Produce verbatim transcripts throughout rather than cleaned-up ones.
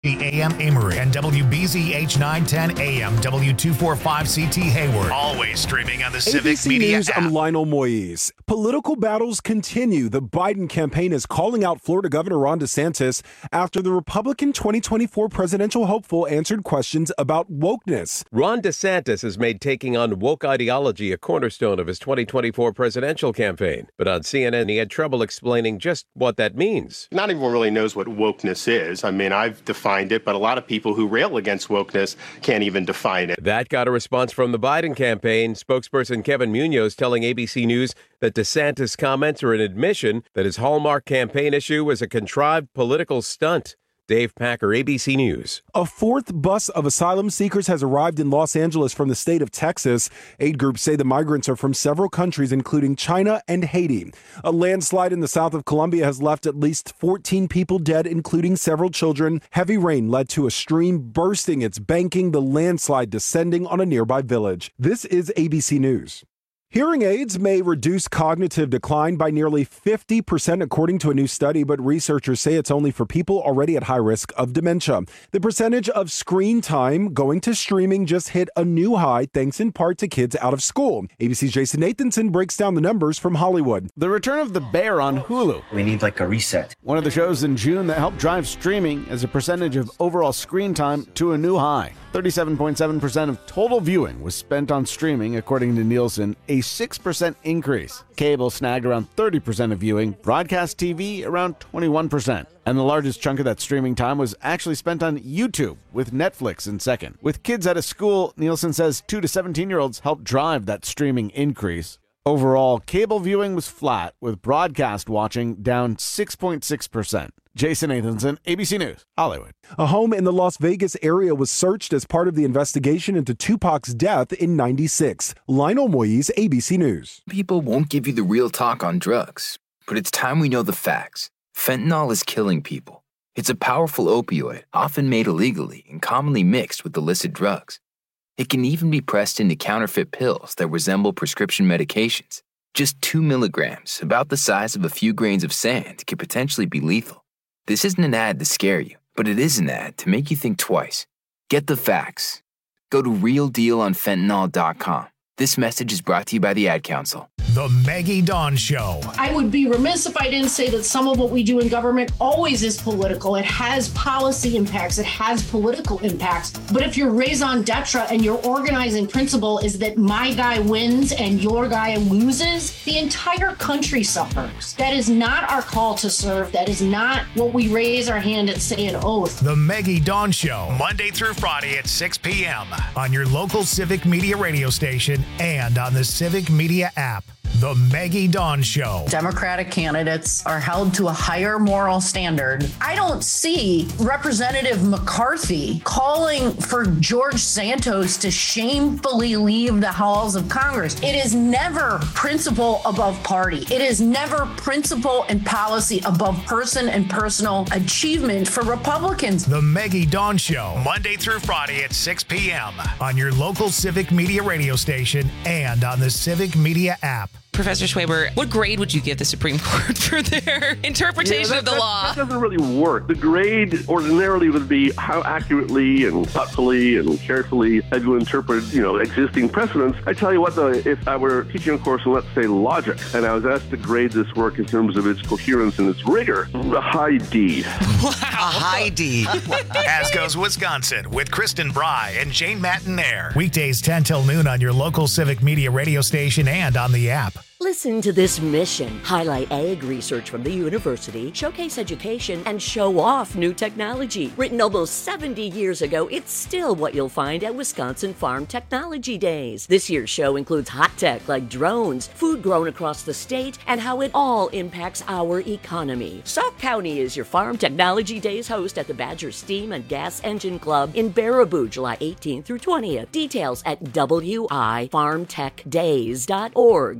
A M Amory and W B Z H nine ten A M W two forty-five C T Hayward. Always streaming on the Civic A B C Media News, app. I'm Lionel Moyes. Political battles continue. The Biden campaign is calling out Florida Governor Ron DeSantis after the Republican twenty twenty-four presidential hopeful answered questions about wokeness. Ron DeSantis has made taking on woke ideology a cornerstone of his twenty twenty-four presidential campaign. But on C N N, he had trouble explaining just what that means. Not everyone really knows what wokeness is. I mean, I've defined it, but a lot of people who rail against wokeness can't even define it. That got a response from the Biden campaign. Spokesperson Kevin Munoz telling A B C News that DeSantis' comments are an admission that his hallmark campaign issue was a contrived political stunt. Dave Packer, A B C News. A fourth bus of asylum seekers has arrived in Los Angeles from the state of Texas. Aid groups say the migrants are from several countries, including China and Haiti. A landslide in the south of Colombia has left at least fourteen people dead, including several children. Heavy rain led to a stream bursting its banking, the landslide descending on a nearby village. This is A B C News. Hearing aids may reduce cognitive decline by nearly fifty percent, according to a new study, but researchers say it's only for people already at high risk of dementia. The percentage of screen time going to streaming just hit a new high, thanks in part to kids out of school. A B C's Jason Nathanson breaks down the numbers from Hollywood. The Return of the Bear on Hulu. We need like a reset. One of the shows in June that helped drive streaming as a percentage of overall screen time to a new high. thirty-seven point seven percent of total viewing was spent on streaming, according to Nielsen, a six percent increase. Cable snagged around thirty percent of viewing, broadcast T V around twenty-one percent. And the largest chunk of that streaming time was actually spent on YouTube, with Netflix in second. With kids out of school, Nielsen says two to seventeen-year-olds helped drive that streaming increase. Overall, cable viewing was flat, with broadcast watching down six point six percent. Jason Nathanson, A B C News, Hollywood. A home in the Las Vegas area was searched as part of the investigation into Tupac's death in ninety-six. Lionel Moyes, A B C News. People won't give you the real talk on drugs, but it's time we know the facts. Fentanyl is killing people. It's a powerful opioid, often made illegally and commonly mixed with illicit drugs. It can even be pressed into counterfeit pills that resemble prescription medications. Just two milligrams, about the size of a few grains of sand, could potentially be lethal. This isn't an ad to scare you, but it is an ad to make you think twice. Get the facts. Go to real deal on fentanyl dot com. This message is brought to you by the Ad Council. The Maggie Dawn Show. I would be remiss if I didn't say that some of what we do in government always is political. It has policy impacts. It has political impacts. But if your raison d'etre and your organizing principle is that my guy wins and your guy loses, the entire country suffers. That is not our call to serve. That is not what we raise our hand and say an oath. The Maggie Dawn Show, Monday through Friday at six p.m. on your local Civic Media radio station and on the Civic Media app. The Maggie Dawn Show. Democratic candidates are held to a higher moral standard. I don't see Representative McCarthy calling for George Santos to shamefully leave the halls of Congress. It is never principle above party. It is never principle and policy above person and personal achievement for Republicans. The Maggie Dawn Show, Monday through Friday at six p.m. on your local Civic Media radio station and on the Civic Media app. Professor Schwaber, what grade would you give the Supreme Court for their interpretation yeah, that, of the that, law? That doesn't really work. The grade ordinarily would be how accurately and thoughtfully and carefully have you interpreted, you know, existing precedents. I tell you what, though, if I were teaching a course in, let's say, logic, and I was asked to grade this work in terms of its coherence and its rigor, a high D. Wow. A high D. As goes Wisconsin with Kristen Bry and Jane Mattinaire. Weekdays ten till noon on your local Civic Media radio station and on the app. Listen to this mission. Highlight ag research from the university, showcase education, and show off new technology. Written almost seventy years ago, it's still what you'll find at Wisconsin Farm Technology Days. This year's show includes hot tech like drones, food grown across the state, and how it all impacts our economy. Sauk County is your Farm Technology Days host at the Badger Steam and Gas Engine Club in Baraboo, July eighteenth through twentieth. Details at w i farm tech days dot org. I'm Terry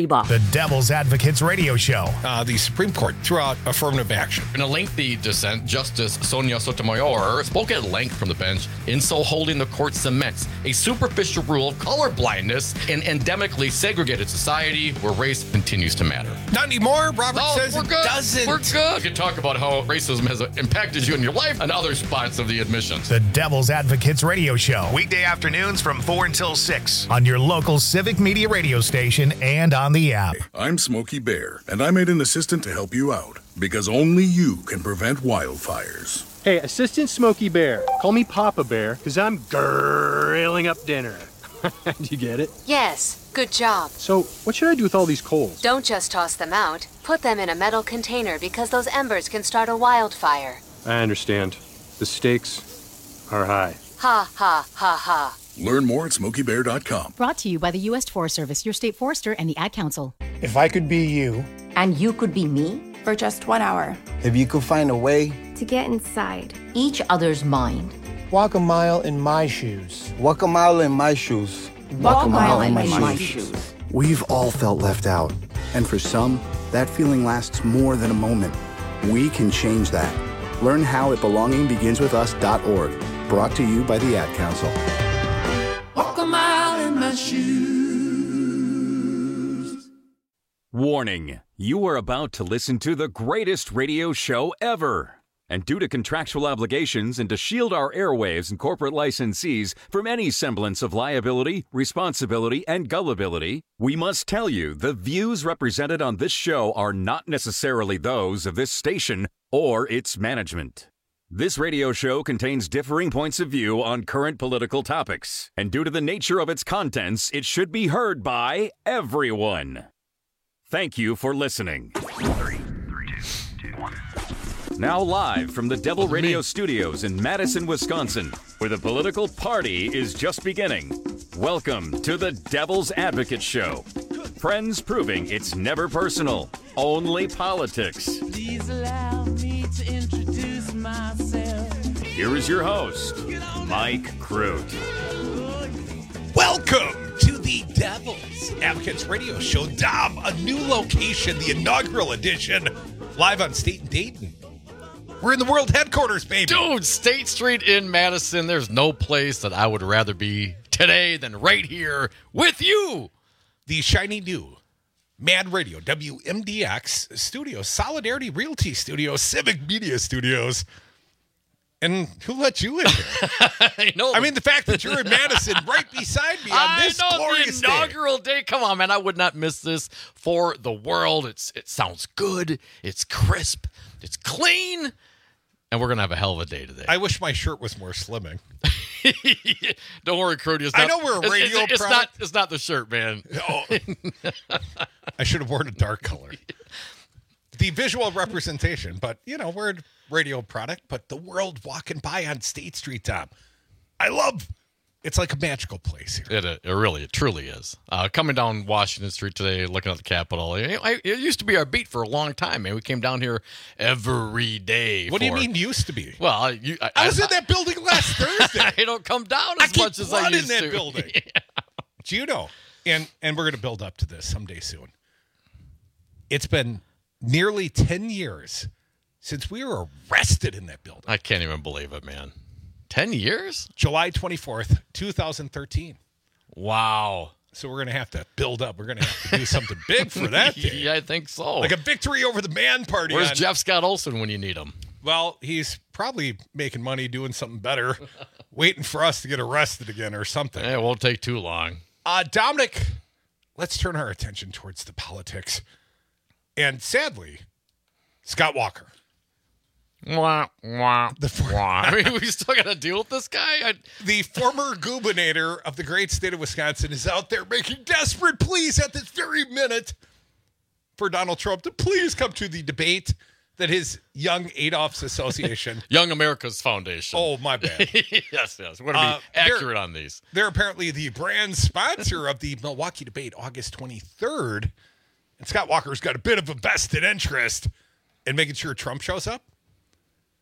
Reba. The Devil's Advocates Radio Show. Uh, the Supreme Court threw out affirmative action. In a lengthy dissent, Justice Sonia Sotomayor spoke at length from the bench, in so holding the court cements a superficial rule of colorblindness in endemically segregated society where race continues to matter. Not anymore. Robert Oh, says we're it good. doesn't. We're good. We can talk about how racism has impacted you in your life and other spots of the admissions. The Devil's Advocates Radio Show. Weekday afternoons from four until six on your local Civic Media radio station and on the app. I'm Smokey Bear, and I made an assistant to help you out because only you can prevent wildfires. Hey, Assistant Smokey Bear. Call me Papa Bear because I'm grilling up dinner. Do you get it? Yes, good job. So, what should I do with all these coals? Don't just toss them out. Put them in a metal container because those embers can start a wildfire. I understand. The stakes are high. Ha, ha, ha, ha. Learn more at smokey bear dot com. Brought to you by the U S Forest Service, your state forester, and the Ad Council. If I could be you. And you could be me? For just one hour. If you could find a way. To get inside. Each other's mind. Walk a mile in my shoes. Walk a mile in my shoes. Walk, Walk a mile, mile in, in my, my shoes. shoes. We've all felt left out. And for some, that feeling lasts more than a moment. We can change that. Learn how at belonging begins with us dot org. Brought to you by the Ad Council. Walk a mile in my shoes. Warning, you are about to listen to the greatest radio show ever. And due to contractual obligations and to shield our airwaves and corporate licensees from any semblance of liability, responsibility, and gullibility, we must tell you the views represented on this show are not necessarily those of this station or its management. This radio show contains differing points of view on current political topics, and due to the nature of its contents, it should be heard by everyone. Thank you for listening. Three, three, two, two, one. Now live from the Devil Radio Studios in Madison, Wisconsin, where the political party is just beginning. Welcome to the Devil's Advocate Show. Friends proving it's never personal, only politics. Please allow me to introduce myself. Here is your host, Mike Crute. Welcome to the Devil's Advocates Radio Show. Dom, a new location, the inaugural edition, live on State and Dayton. We're in the world headquarters, baby. Dude, State Street in Madison. There's no place that I would rather be today than right here with you. The shiny new Mad Radio, W M D X Studios, Solidarity Realty Studios, Civic Media Studios. And who let you in here? I know. I mean, the fact that you're in Madison right beside me on this I know, glorious the inaugural day. day. Come on, man. I would not miss this for the world. It's It sounds good. It's crisp. It's clean. And we're going to have a hell of a day today. I wish my shirt was more slimming. Don't worry, Crudy. I know we're a radio it's, it's, it's product. not, it's not the shirt, man. Oh. I should have worn a dark color. The visual representation, but, you know, we're a radio product, but the world walking by on State Street, Tom. I love It's like a magical place here. It, it really, it truly is. Uh, coming down Washington Street today, looking at the Capitol. It, it used to be our beat for a long time, man. We came down here every day. What for, do you mean used to be? Well, you, I, I was I, in that building last Thursday. I don't come down as I much as I used in that to. building. Yeah. Do you know? And and we're going to build up to this someday soon. It's been nearly ten years since we were arrested in that building. I can't even believe it, man. Ten years? July twenty-fourth, twenty thirteen. Wow. So we're going to have to build up. We're going to have to do something big for that day. Yeah, I think so. Like a victory over the man party. Where's on... Jeff Scott Olson when you need him? Well, he's probably making money doing something better, waiting for us to get arrested again or something. Yeah, it won't take too long. Uh, Dominic, let's turn our attention towards the politics. And sadly, Scott Walker. Wah, wah, the for- wah. I mean, we still got to deal with this guy. I- the former gubernator of the great state of Wisconsin is out there making desperate pleas at this very minute for Donald Trump to please come to the debate that his Young Adolph's Association. Young America's Foundation. Oh, my bad. yes, yes. We're going to be uh, accurate on these. They're apparently the brand sponsor of the Milwaukee debate, August twenty-third. And Scott Walker's got a bit of a vested interest in making sure Trump shows up.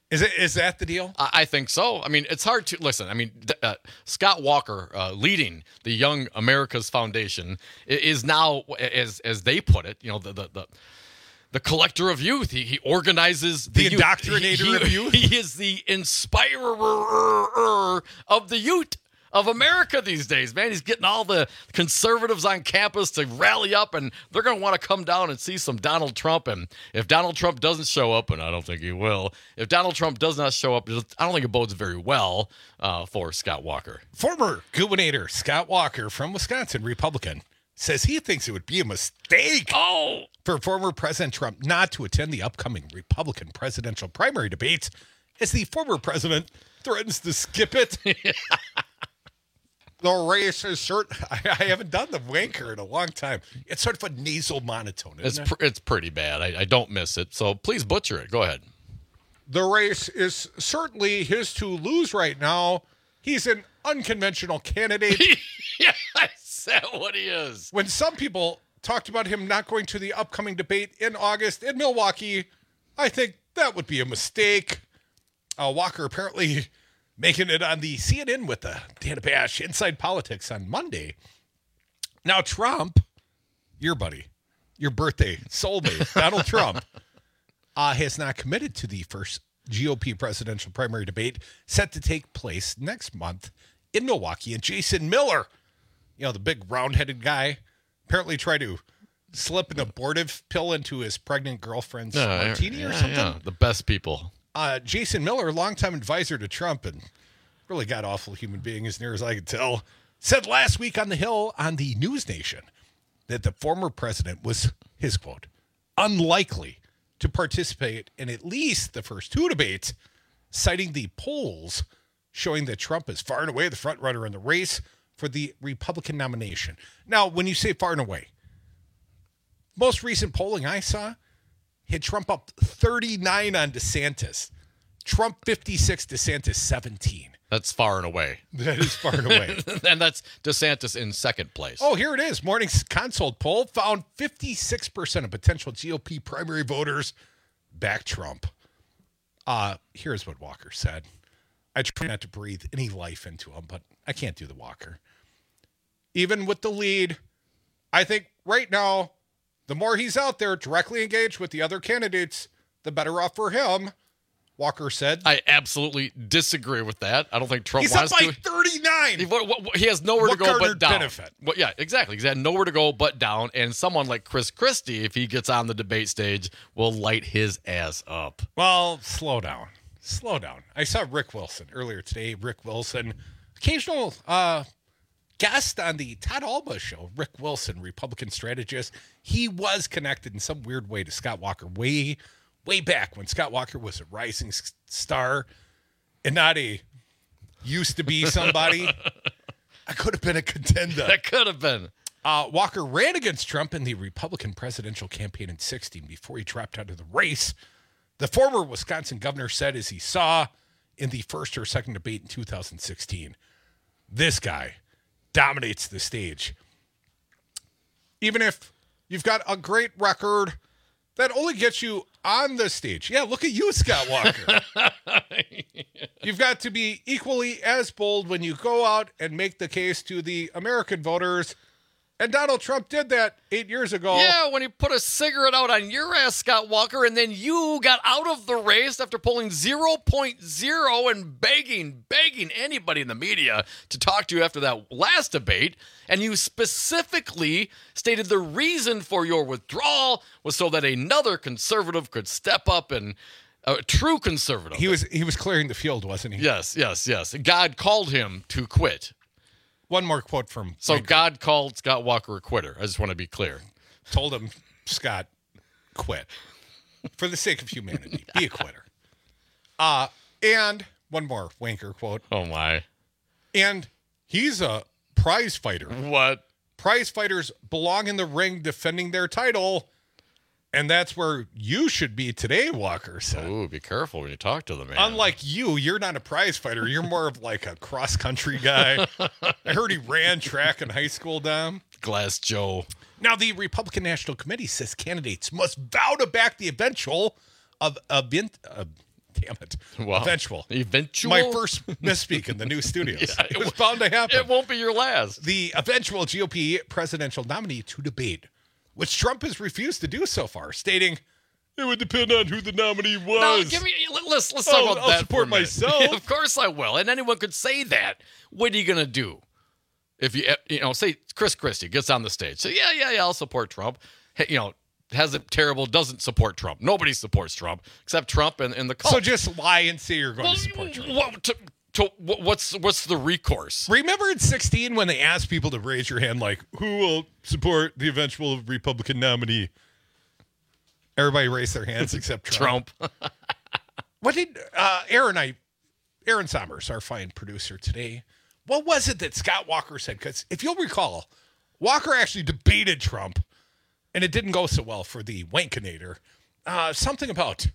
Is it? Is that the deal? I, I think so. I mean, it's hard to listen. I mean, uh, Scott Walker, uh, leading the Young America's Foundation, is now, as as they put it, you know, the the. the The collector of youth. He, he organizes the, the youth. indoctrinator he, he, of youth. He is the inspirer of the youth of America these days, man. He's getting all the conservatives on campus to rally up, and they're going to want to come down and see some Donald Trump. And if Donald Trump doesn't show up, and I don't think he will, if Donald Trump does not show up, I don't think it bodes very well uh, for Scott Walker. Former gubernator Scott Walker from Wisconsin, Republican, says he thinks it would be a mistake oh. for former President Trump not to attend the upcoming Republican presidential primary debates as the former president threatens to skip it. The race is short. I, I haven't done the wanker in a long time. It's sort of a nasal monotone, isn't It's it? pr- it's pretty bad. I, I don't miss it. So please butcher it. Go ahead. The race is certainly his to lose right now. He's an unconventional candidate. Yeah, is that what he is? When some people talked about him not going to the upcoming debate in August in Milwaukee, I think that would be a mistake. Uh, Walker apparently making it on the C N N with the Dana Bash Inside Politics on Monday. Now, Trump, your buddy, your birthday soulmate, Donald Trump, uh, has not committed to the first G O P presidential primary debate set to take place next month in Milwaukee. And Jason Miller, you know, the big round-headed guy, apparently tried to slip an abortive pill into his pregnant girlfriend's Yeah, martini yeah, or something. yeah. The best people. Uh, Jason Miller, longtime advisor to Trump and really god-awful human being as near as I could tell, said last week on the Hill on the News Nation that the former president was, his quote, unlikely to participate in at least the first two debates, citing the polls showing that Trump is far and away the front runner in the race for the Republican nomination. Now, when you say far and away, most recent polling I saw had Trump up thirty-nine on DeSantis. Trump fifty-six, DeSantis seventeen. That's far and away. That is far and away. And that's DeSantis in second place. Oh, here it is. Morning's consult poll found fifty-six percent of potential G O P primary voters back Trump. Uh, here's what Walker said. I try not to breathe any life into him, but I can't do the Walker. Even with the lead, I think right now, the more he's out there directly engaged with the other candidates, the better off for him, Walker said. I absolutely disagree with that. I don't think Trump He's wants up by to. thirty-nine. He, he has nowhere What to go but garnered down. benefit? Well, yeah, exactly. He's had nowhere to go but down. And someone like Chris Christie, if he gets on the debate stage, will light his ass up. Well, slow down. Slow down. I saw Rick Wilson earlier today. Rick Wilson, occasional uh, guest on the Todd Alba show. Rick Wilson, Republican strategist. He was connected in some weird way to Scott Walker way, way back when Scott Walker was a rising s- star and not a used to be somebody. I could have been a contender. That could have been. Uh, Walker ran against Trump in the Republican presidential campaign in sixteen before he dropped out of the race. The former Wisconsin governor said, as he saw in the first or second debate in two thousand sixteen, this guy dominates the stage. Even if you've got a great record, that only gets you on the stage. Yeah, look at you, Scott Walker. You've got to be equally as bold when you go out and make the case to the American voters. And Donald Trump did that eight years ago. Yeah, when he put a cigarette out on your ass, Scott Walker, and then you got out of the race after pulling zero point zero and begging, begging anybody in the media to talk to you after that last debate. And you specifically stated the reason for your withdrawal was so that another conservative could step up and a true conservative. He was he was clearing the field, wasn't he? Yes, yes, yes. God called him to quit. One more quote from So Lincoln. God called Scott Walker a quitter. I just want to be clear. Told him, Scott, quit. For the sake of humanity, be a quitter. Uh, and one more wanker quote. Oh, my. And he's a prize fighter. What? Prize fighters belong in the ring defending their title. And that's where you should be today, Walker said. Ooh, be careful when you talk to the man. Unlike you, you're not a prize fighter. You're more of like a cross-country guy. I heard he ran track in high school, Dom. Glass Joe. Now, the Republican National Committee says candidates must vow to back the eventual of event, uh, damn it. Well, eventual. Eventual? My first misspeak in the new studios. Yeah, it was bound to happen. It won't be your last. The eventual G O P presidential nominee to debate, which Trump has refused to do so far, stating it would depend on who the nominee was. No, give me. Let's let's talk Oh, about I'll that. support for a minute. myself. Of course I will, and anyone could say that. What are you gonna do if you you know say Chris Christie gets on the stage? Say yeah yeah yeah I'll support Trump. Hey, you know. Has it terrible, doesn't support Trump. Nobody supports Trump except Trump and, and the cult. So just lie and say you're going well, to support Trump. What, to, to, what's, what's the recourse? Remember in sixteen when they asked people to raise your hand, like, who will support the eventual Republican nominee? Everybody raised their hands except Trump. Trump. What did uh, Aaron, I, Aaron Sommers, our fine producer today, what was it that Scott Walker said? Because if you'll recall, Walker actually debated Trump. And it didn't go so well for the Wankinator. Uh, something about,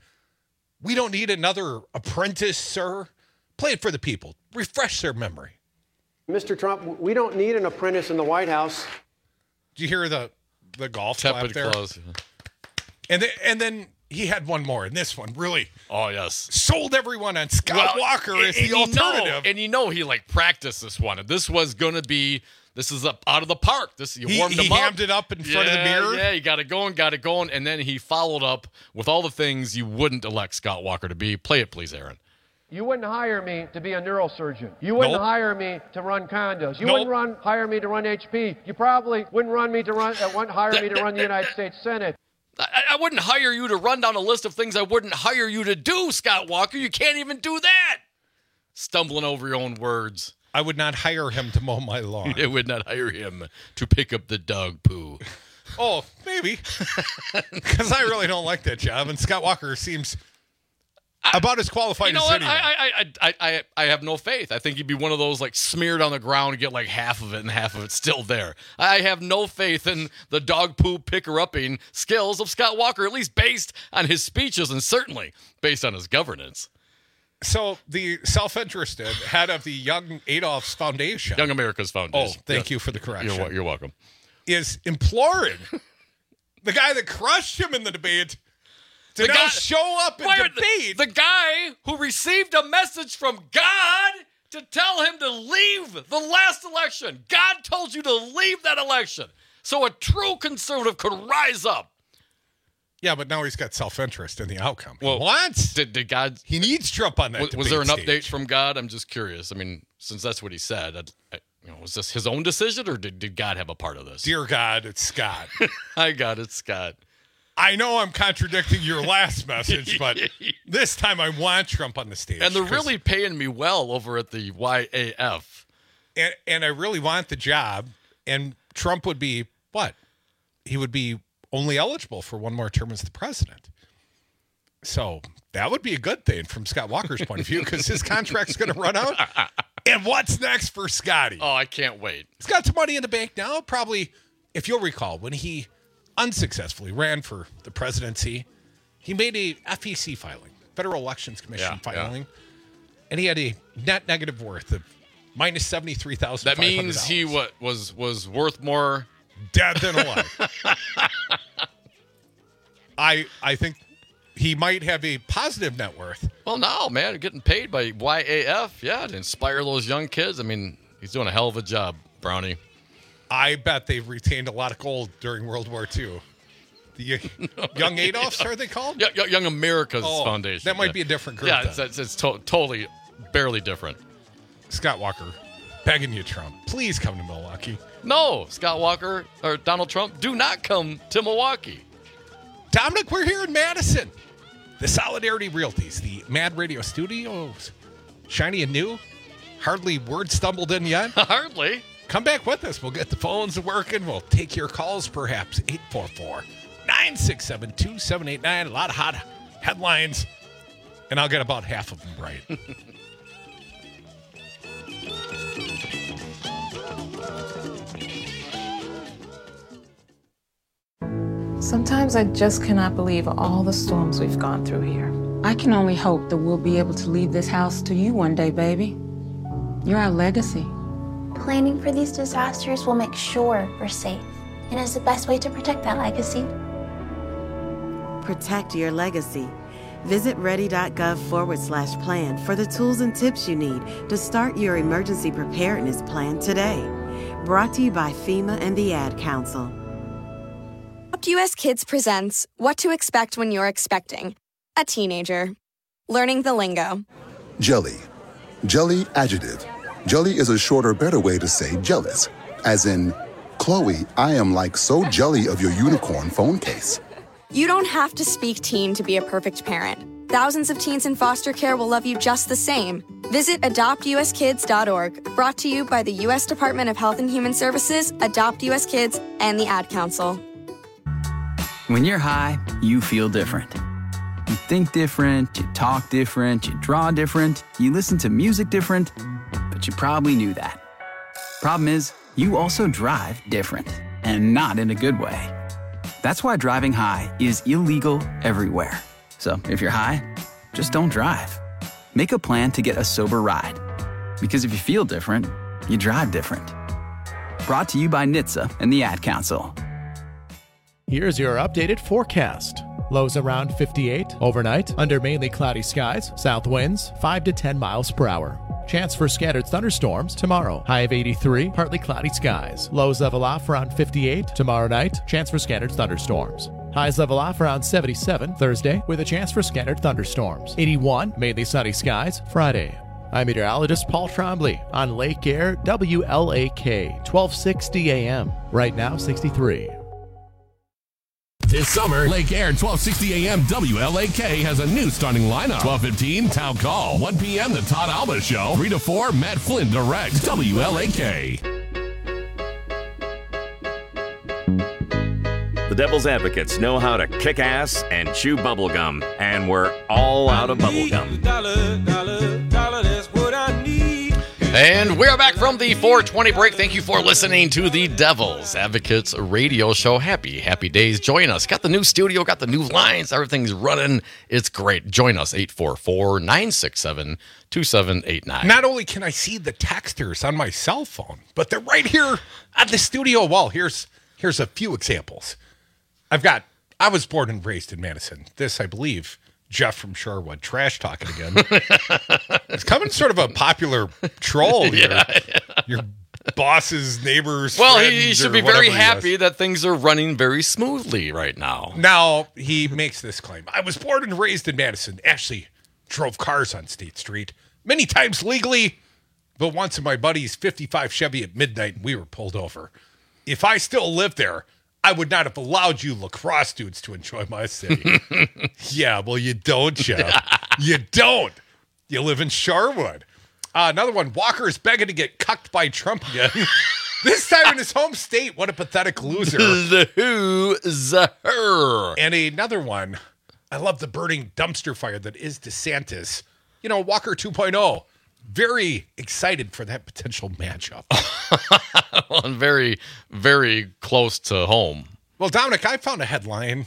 we don't need another apprentice, sir. Play it for the people. Refresh their memory. Mister Trump, we don't need an apprentice in the White House. Did you hear the, the golf clap Tepid there? close. And, then, and then he had one more, and this one really oh yes sold everyone on Scott well, Walker and, as the and alternative. You know, and you know he, like, practiced this one. And this was going to be... This is up out of the park. This you he, warmed he him up. hammed it up in yeah, front of the mirror. Yeah, you got it going, got it going, and then he followed up with all the things you wouldn't elect Scott Walker to be. Play it, please, Aaron. You wouldn't hire me to be a neurosurgeon. You wouldn't Nope. hire me to run condos. You Nope. wouldn't run hire me to run H P. You probably wouldn't run me to run uh, wouldn't hire me to run the United States Senate. I, I wouldn't hire you to run down a list of things I wouldn't hire you to do, Scott Walker. You can't even do that. Stumbling over your own words. I would not hire him to mow my lawn. I would not hire him to pick up the dog poo. Oh, maybe. Because I really don't like that job. And Scott Walker seems about as qualified You know as what? anyone. I, I, I, I, I have no faith. I think he'd be one of those, like, smeared on the ground and get like half of it and half of it still there. I have no faith in the dog poo picker-upping skills of Scott Walker, at least based on his speeches and certainly based on his governance. So the self-interested head of the Young Adolph's Foundation, Young America's Foundation. Oh, thank Yeah. you for the correction. You're, you're welcome. Is imploring the guy that crushed him in the debate to The now guy- show up and Wait, debate. The, the guy who received a message from God to tell him to leave the last election. God told you to leave that election so a true conservative could rise up. Yeah, but now he's got self-interest in the outcome. Well, he wants. Did, did God? He needs Trump on that. Was, was debate there an stage. update from God? I'm just curious. I mean, since that's what he said, I, I, you know, was this his own decision or did, did God have a part of this? Dear God, it's Scott. I got it, Scott. I know I'm contradicting your last message, but this time I want Trump on the stage. And they're 'cause- really paying me well over at the Y A F. and, and I really want the job. And Trump would be what? He would be only eligible for one more term as the president. So that would be a good thing from Scott Walker's point of view because his contract's going to run out. And what's next for Scotty? Oh, I can't wait. He's got some money in the bank now. Probably, if you'll recall, when he unsuccessfully ran for the presidency, he made a F E C filing, Federal Elections Commission Yeah, yeah. filing, and he had a net negative worth of minus seventy-three thousand. That means he what was was worth more dead than alive. I I think he might have a positive net worth. Well, no, man, getting paid by Y A F, yeah, to inspire those young kids. I mean, he's doing a hell of a job, Brownie. I bet they've retained a lot of gold during World War Two. The uh, Young Adolphs, are they called? Y- y- Young America's Oh, Foundation. that might yeah. be a different group Yeah, then. it's, it's, it's to- totally, barely different. Scott Walker, begging you, Trump, please come to Milwaukee. No, Scott Walker or Donald Trump, do not come to Milwaukee. Dominic, we're here in Madison. The Solidarity Realties, the Mad Radio Studios, shiny and new. Hardly word stumbled in yet. Hardly. Come back with us. We'll get the phones working. We'll take your calls, perhaps. eight four four, nine six seven, two seven eight nine. A lot of hot headlines, and I'll get about half of them right. Sometimes I just cannot believe all the storms we've gone through here. I can only hope that we'll be able to leave this house to you one day, baby. You're our legacy. Planning for these disasters will make sure we're safe, and is the best way to protect that legacy. Protect your legacy. Visit ready.gov forward slash plan for the tools and tips you need to start your emergency preparedness plan today. Brought to you by FEMA and the Ad Council. Adopt U S Kids presents What to Expect When You're Expecting a Teenager. Learning the lingo. Jelly. Jelly adjective. Jelly is a shorter, better way to say jealous. As in, Chloe, I am like so jelly of your unicorn phone case. You don't have to speak teen to be a perfect parent. Thousands of teens in foster care will love you just the same. Visit adopt u s kids dot org. Brought to you by the U S Department of Health and Human Services, Adopt U S Kids, and the Ad Council. When you're high, you feel different. You think different, you talk different, you draw different, you listen to music different, but you probably knew that. Problem is, you also drive different, and not in a good way. That's why driving high is illegal everywhere. So if you're high, just don't drive. Make a plan to get a sober ride. Because if you feel different, you drive different. Brought to you by N H T S A and the Ad Council. Here's your updated forecast. Lows around fifty-eight. Overnight, under mainly cloudy skies. South winds, five to ten miles per hour. Chance for scattered thunderstorms tomorrow. High of eighty-three, partly cloudy skies. Lows level off around fifty-eight. Tomorrow night, chance for scattered thunderstorms. Highs level off around seventy-seven Thursday with a chance for scattered thunderstorms. eighty-one, mainly sunny skies Friday. I'm meteorologist Paul Trombley on Lake Air W L A K, twelve sixty A M. Right now, sixty-three. This summer, Lake Air twelve sixty A M W L A K has a new starting lineup. twelve fifteen, Town Call. one p.m., The Todd Alba Show. three to four, Matt Flynn directs W L A K. The Devil's Advocates know how to kick ass and chew bubblegum, and we're all out of bubblegum. Dollar, dollar, dollar, that's what I need. And we're back from the four twenty break. Thank you for listening to the Devil's Advocates radio show. Happy, happy days. Join us. Got the new studio, got the new lines. Everything's running. It's great. Join us, eight four four, nine six seven, two seven eight nine. Not only can I see the texters on my cell phone, but they're right here on the studio wall. Here's, here's a few examples. I've got, I was born and raised in Madison. This, I believe, Jeff from Shorewood, trash talking again. It's coming sort of a popular troll here. Yeah, yeah. Your boss's neighbor's Well, friend he, he should or be very whatever he happy is. that things are running very smoothly right now. Now, he makes this claim. I was born and raised in Madison. Actually, drove cars on State Street. Many times legally, but once in my buddy's fifty-five Chevy at midnight, and we were pulled over. If I still lived there, I would not have allowed you lacrosse dudes to enjoy my city. Yeah, well, you don't, Jeff. You don't. You live in Shorewood. Uh, another one, Walker is begging to get cucked by Trump again. This time in his home state. What a pathetic loser. The who, the her. And another one, I love the burning dumpster fire that is DeSantis. You know, Walker two point oh. Very excited for that potential matchup. Well, and very, very close to home. Well, Dominic, I found a headline.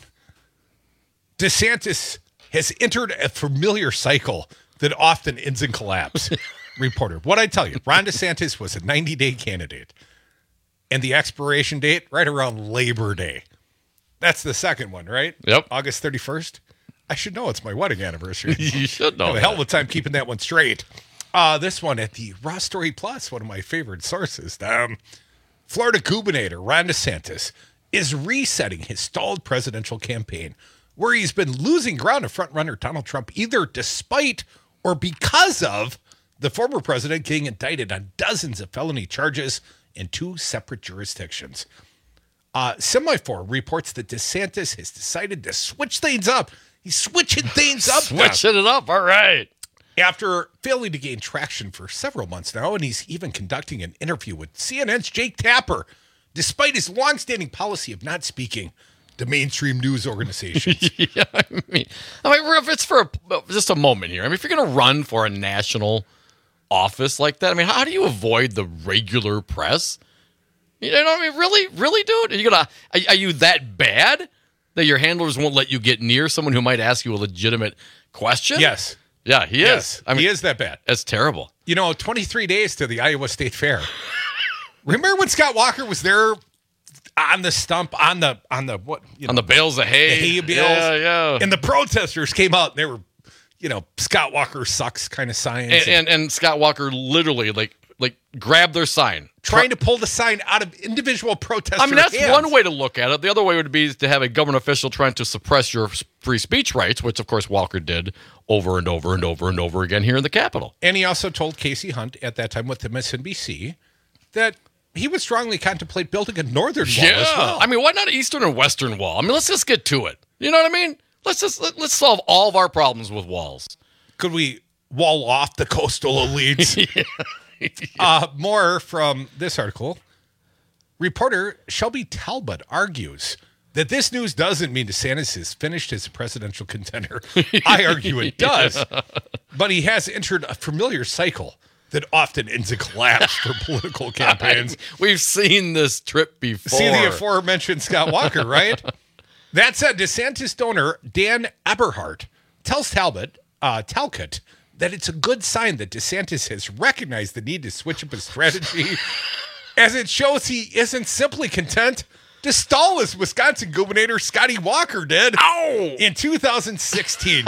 DeSantis has entered a familiar cycle that often ends in collapse. Reporter, what'd I tell you? Ron DeSantis was a ninety-day candidate. And the expiration date, right around Labor Day. That's the second one, right? Yep. August thirty-first. I should know. It's my wedding anniversary. You should know. I have a hell of a time keeping that one straight. Uh, this one at the Raw Story Plus, one of my favorite sources. Um, Florida gubernator Ron DeSantis is resetting his stalled presidential campaign, where he's been losing ground to frontrunner Donald Trump, either despite or because of the former president getting indicted on dozens of felony charges in two separate jurisdictions. Uh, Semaphore reports that DeSantis has decided to switch things up. He's switching things up. Switching it up. All right. After failing to gain traction for several months now, and he's even conducting an interview with C N N's Jake Tapper, despite his longstanding policy of not speaking to mainstream news organizations. Yeah, I mean, I mean, if it's for a, just a moment here, I mean, if you're going to run for a national office like that, I mean, how do you avoid the regular press? You know what I mean? Really, really, dude? Are you gonna? Are, are you that bad that your handlers won't let you get near someone who might ask you a legitimate question? Yes. Yeah, he yes, is. I mean, he is that bad. That's terrible. You know, twenty-three days to the Iowa State Fair. Remember when Scott Walker was there on the stump, on the on the what you know, on the bales of hay, the hay bales. Yeah, yeah. And the protesters came out and they were, you know, Scott Walker sucks kind of signs. And, and and Scott Walker literally like like grabbed their sign, trying to pull the sign out of individual protesters' I mean, that's hands. one way to look at it. The other way would be to have a government official trying to suppress your free speech rights, which of course Walker did over and over and over and over again here in the Capitol. And he also told Casey Hunt at that time with M S N B C that he would strongly contemplate building a northern wall Yeah, as well. I mean, why not an eastern or western wall? I mean, let's just get to it. You know what I mean? Let's just let, let's solve all of our problems with walls. Could we wall off the coastal elites? yeah. Uh, more from this article. Reporter Shelby Talbot argues that this news doesn't mean DeSantis is finished as a presidential contender. I argue it does, but he has entered a familiar cycle that often ends in collapse for political campaigns. We've seen this trip before. See the aforementioned Scott Walker, right? That said, DeSantis donor Dan Eberhardt tells Talbot, uh, Talcott, that it's a good sign that DeSantis has recognized the need to switch up his strategy, as it shows he isn't simply content to stall as Wisconsin Governor Scotty Walker did Ow! in two thousand sixteen.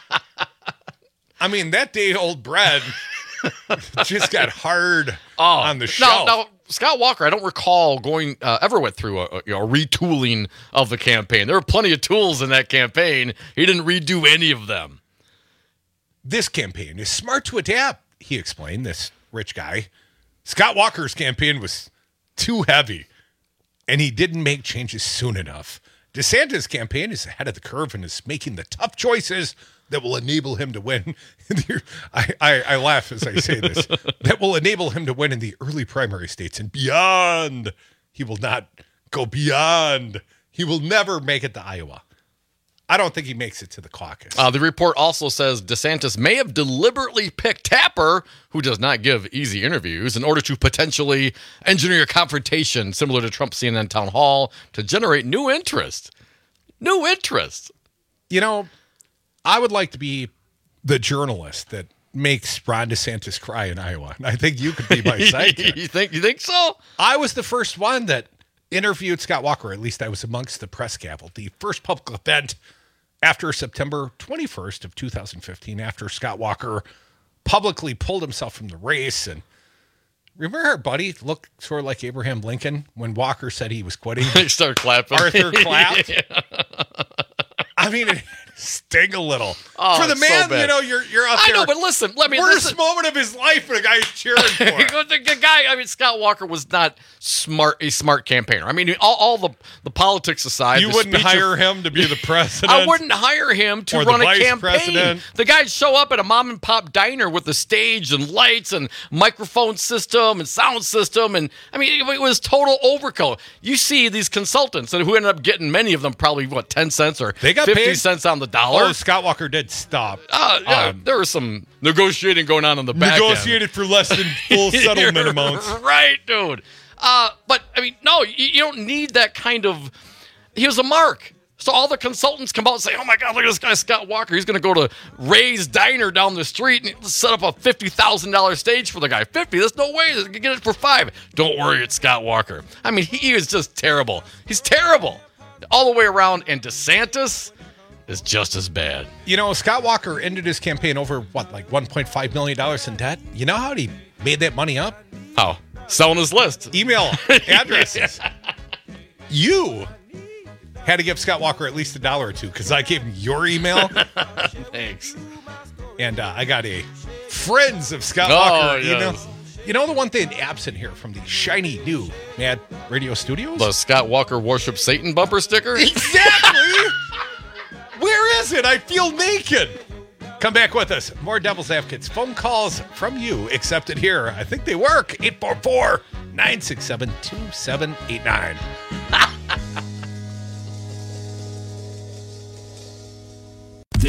I mean, that day-old bread just got hard oh, on the shelf. Now, now, Scott Walker, I don't recall going uh, ever went through a, a, you know, a retooling of the campaign. There were plenty of tools in that campaign. He didn't redo any of them. This campaign is smart to adapt, he explained, this rich guy. Scott Walker's campaign was too heavy, and he didn't make changes soon enough. DeSantis' campaign is ahead of the curve and is making the tough choices that will enable him to win. I, I, I laugh as I say this. That will enable him to win in the early primary states and beyond. He will not go beyond. He will never make it to Iowa. I don't think he makes it to the caucus. Uh, the report also says DeSantis may have deliberately picked Tapper, who does not give easy interviews, in order to potentially engineer a confrontation similar to Trump's C N N town hall to generate new interest. New interest. You know, I would like to be the journalist that makes Ron DeSantis cry in Iowa. I think you could be my sidekick. you think? You think so? I was the first one that interviewed Scott Walker. At least I was amongst the press gavel. The first public event after September twenty-first of two thousand fifteen, after Scott Walker publicly pulled himself from the race. And remember our buddy looked sort of like Abraham Lincoln when Walker said he was quitting? He started clapping. Arthur clapped. Yeah. I mean, it sting a little. Oh, for the man, so you know, you're you're out I there. know, but listen, let me worst listen. moment of his life, and a guy's cheering for him. the, the guy, I mean, Scott Walker was not smart, a smart campaigner. I mean, all, all the, the politics aside, You the wouldn't speech hire of, him to be the president? I wouldn't hire him to Or the run a vice campaign. president? The guy show up at a mom and pop diner with a stage and lights and microphone system and sound system, and I mean, it, it was total overkill. You see these consultants, and who ended up getting many of them probably what ten cents or They got fifty paid? cents on the dollar. Oh, Scott Walker did stop. Uh, yeah, Um, there was some negotiating going on in the back end. Negotiated for less than full settlement amounts. Right, dude. Uh, but, I mean, no, you, you don't need that kind of... He was a mark. So all the consultants come out and say, oh, my God, look at this guy, Scott Walker. He's going to go to Ray's Diner down the street and set up a fifty thousand dollars stage for the guy. fifty There's no way. They can get it for five. Don't worry, it's Scott Walker. I mean, he is just terrible. He's terrible. All the way around. And DeSantis is just as bad. You know, Scott Walker ended his campaign over, what, like one point five million dollars in debt? You know how he made that money up? How? Selling his list. Email addresses. You had to give Scott Walker at least a dollar or two because I gave him your email. Thanks. And uh, I got a Friends of Scott Oh, Walker yes. email. You know the one thing absent here from the shiny new Mad Radio Studios? The Scott Walker Worship Satan bumper sticker? Exactly! Where is it? I feel naked. Come back with us. More Devil's Advocates phone calls from you accepted here. I think they work. eight four four, nine six seven, two seven eight nine. This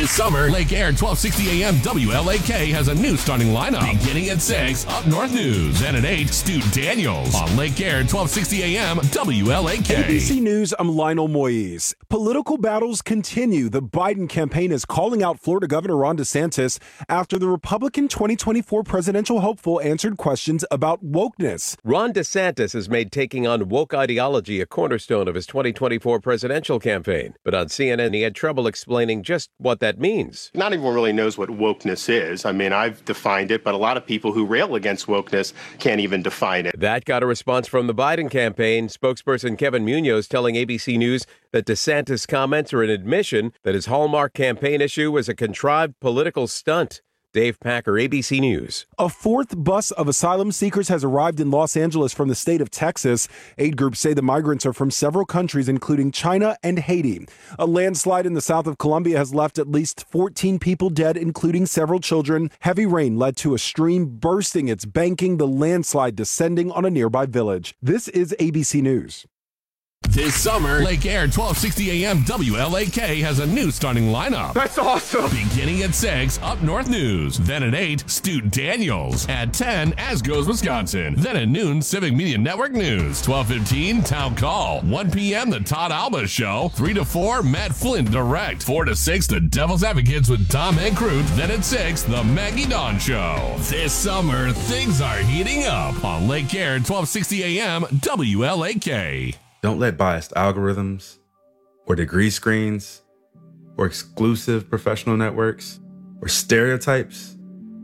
This summer, Lake Air twelve sixty A M W L A K has a new starting lineup. Beginning at six, Up North News. And at eight, Stu Daniels on Lake Air twelve sixty A M W L A K. A B C News, I'm Lionel Moyes. Political battles continue. The Biden campaign is calling out Florida Governor Ron DeSantis after the Republican twenty twenty-four presidential hopeful answered questions about wokeness. Ron DeSantis has made taking on woke ideology a cornerstone of his twenty twenty-four presidential campaign. But on C N N, he had trouble explaining just what that means. Not everyone really knows what wokeness is. I mean, I've defined it, but a lot of people who rail against wokeness can't even define it. That got a response from the Biden campaign. Spokesperson Kevin Munoz telling A B C News that DeSantis' comments are an admission that his hallmark campaign issue was a contrived political stunt. Dave Packer, A B C News. A fourth bus of asylum seekers has arrived in Los Angeles from the state of Texas. Aid groups say the migrants are from several countries, including China and Haiti. A landslide in the south of Colombia has left at least fourteen people dead, including several children. Heavy rain led to a stream bursting its banking, the landslide descending on a nearby village. This is A B C News. This summer, Lake Air twelve sixty A M W L A K has a new starting lineup. That's awesome. Beginning at six, Up North News. Then at eight, Stu Daniels. At ten, As Goes Wisconsin. Then at noon, Civic Media Network News. twelve fifteen, Town Call. one p.m., The Todd Alba Show. three to four, Matt Flynn Direct. four to six, The Devil's Advocates with Tom and Crute. Then at six, The Maggie Dawn Show. This summer, things are heating up on Lake Air twelve sixty A M W L A K. Don't let biased algorithms or degree screens or exclusive professional networks or stereotypes.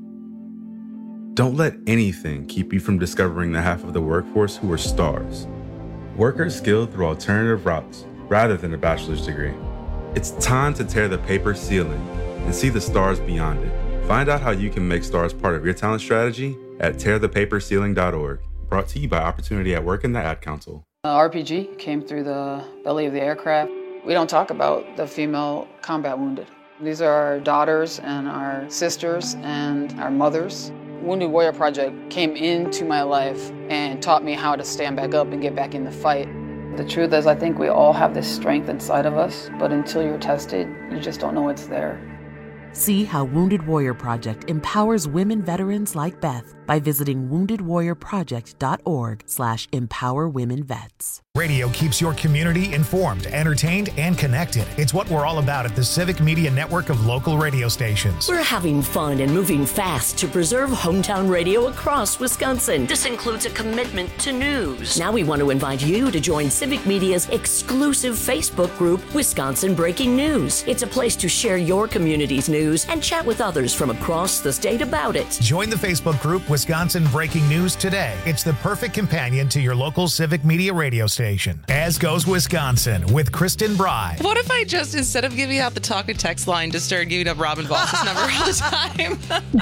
Don't let anything keep you from discovering the half of the workforce who are stars. Workers skilled through alternative routes rather than a bachelor's degree. It's time to tear the paper ceiling and see the stars beyond it. Find out how you can make stars part of your talent strategy at tear the paper ceiling dot org. Brought to you by Opportunity at Work and the Ad Council. Uh, R P G came through the belly of the aircraft. We don't talk about the female combat wounded. These are our daughters and our sisters and our mothers. Wounded Warrior Project came into my life and taught me how to stand back up and get back in the fight. The truth is, I think we all have this strength inside of us, but until you're tested, you just don't know it's there. See how Wounded Warrior Project empowers women veterans like Beth by visiting wounded warrior project dot org slash empower women vets. Radio keeps your community informed, entertained, and connected. It's what we're all about at the Civic Media Network of local radio stations. We're having fun and moving fast to preserve hometown radio across Wisconsin. This includes a commitment to news. Now we want to invite you to join Civic Media's exclusive Facebook group, Wisconsin Breaking News. It's a place to share your community's news and chat with others from across the state about it. Join the Facebook group Wisconsin Breaking News today. It's the perfect companion to your local Civic Media radio station. As Goes Wisconsin with Kristen Bry. What if I just, instead of giving out the talk and text line, just started giving up Robin Voss's number all the time?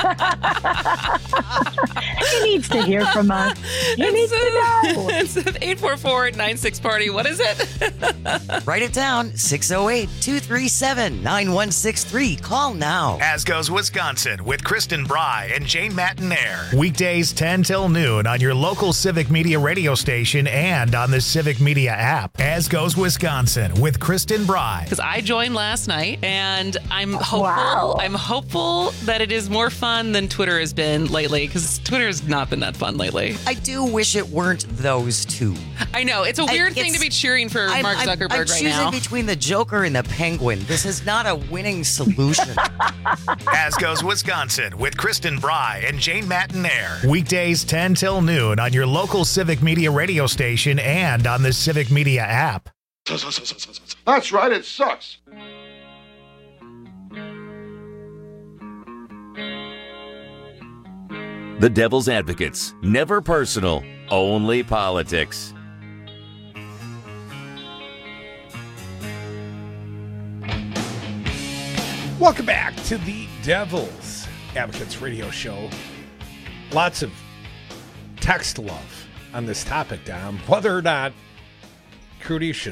He needs to hear from us. He needs to know. It's eight four four, nine six party. What is it? Write it down. six oh eight, two three seven, nine one six three. Call now. As Goes Wisconsin with Kristen Bry and Jane Mattinaire. Weekdays ten till noon on your local Civic Media radio station and on the Civic Media app. As Goes Wisconsin with Kristen Bry. Because I joined last night, and I'm hopeful. Wow. I'm hopeful that it is more fun than Twitter has been lately. Because Twitter has not been that fun lately. I do wish it weren't those two. I know it's a weird I, thing to be cheering for I'm, Mark I'm, Zuckerberg I'm right choosing now. Between the Joker and the Penguin. This is not a winning solution. As Goes Wisconsin with Kristen Bry and Jane Mattinaire. Weekdays ten till noon on your local Civic Media radio station and on the Civic Media app. That's right, it sucks. The Devil's Advocates. Never personal, only politics. Welcome back to the Devil's Advocates radio show. Lots of text love on this topic, Dom. Whether or not Crudy should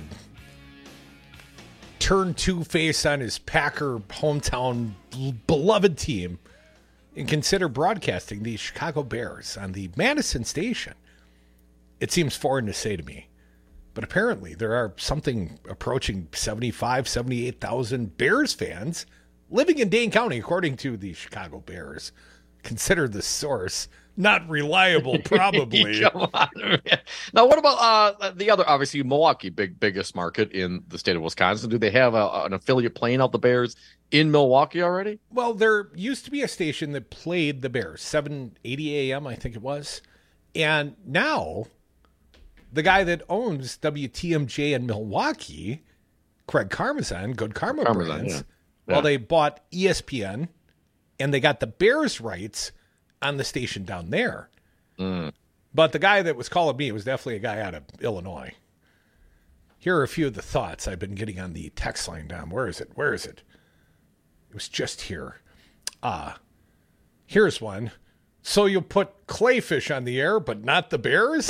turn two-face on his Packer hometown beloved team and consider broadcasting the Chicago Bears on the Madison station. It seems foreign to say to me, but apparently there are something approaching seventy-five, seventy-eight thousand Bears fans living in Dane County, according to the Chicago Bears, consider the source not reliable, probably. Come on, man. Now, what about uh, the other, obviously, Milwaukee, big biggest market in the state of Wisconsin. Do they have a, an affiliate playing out the Bears in Milwaukee already? Well, there used to be a station that played the Bears, seven eighty a.m., I think it was. And now, the guy that owns W T M J in Milwaukee, Craig Karmazin, Good Karma Karmazin, Brands, yeah. well, Yeah. they bought E S P N, and they got the Bears rights on the station down there. Mm. But the guy that was calling me was definitely a guy out of Illinois. Here are a few of the thoughts I've been getting on the text line, Dom. Where is it? Where is it? It was just here. Ah, uh, here's one. So you'll put Clayfish on the air, but not the Bears?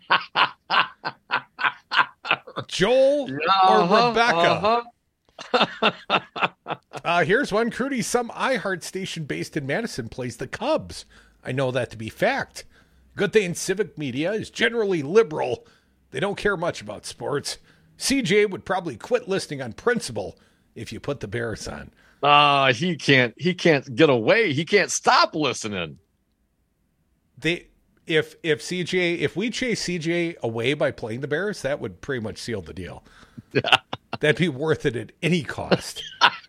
Joel Uh-huh, or Rebecca? uh-huh. uh, here's one. Crudy, some iHeart station based in Madison plays the Cubs. I know that to be fact. Good thing Civic Media is generally liberal. They don't care much about sports. C J would probably quit listening on principle if you put the Bears on. Uh, he can't he can't get away. He can't stop listening. They if if C J if we chase C J away by playing the Bears, that would pretty much seal the deal. That'd be worth it at any cost.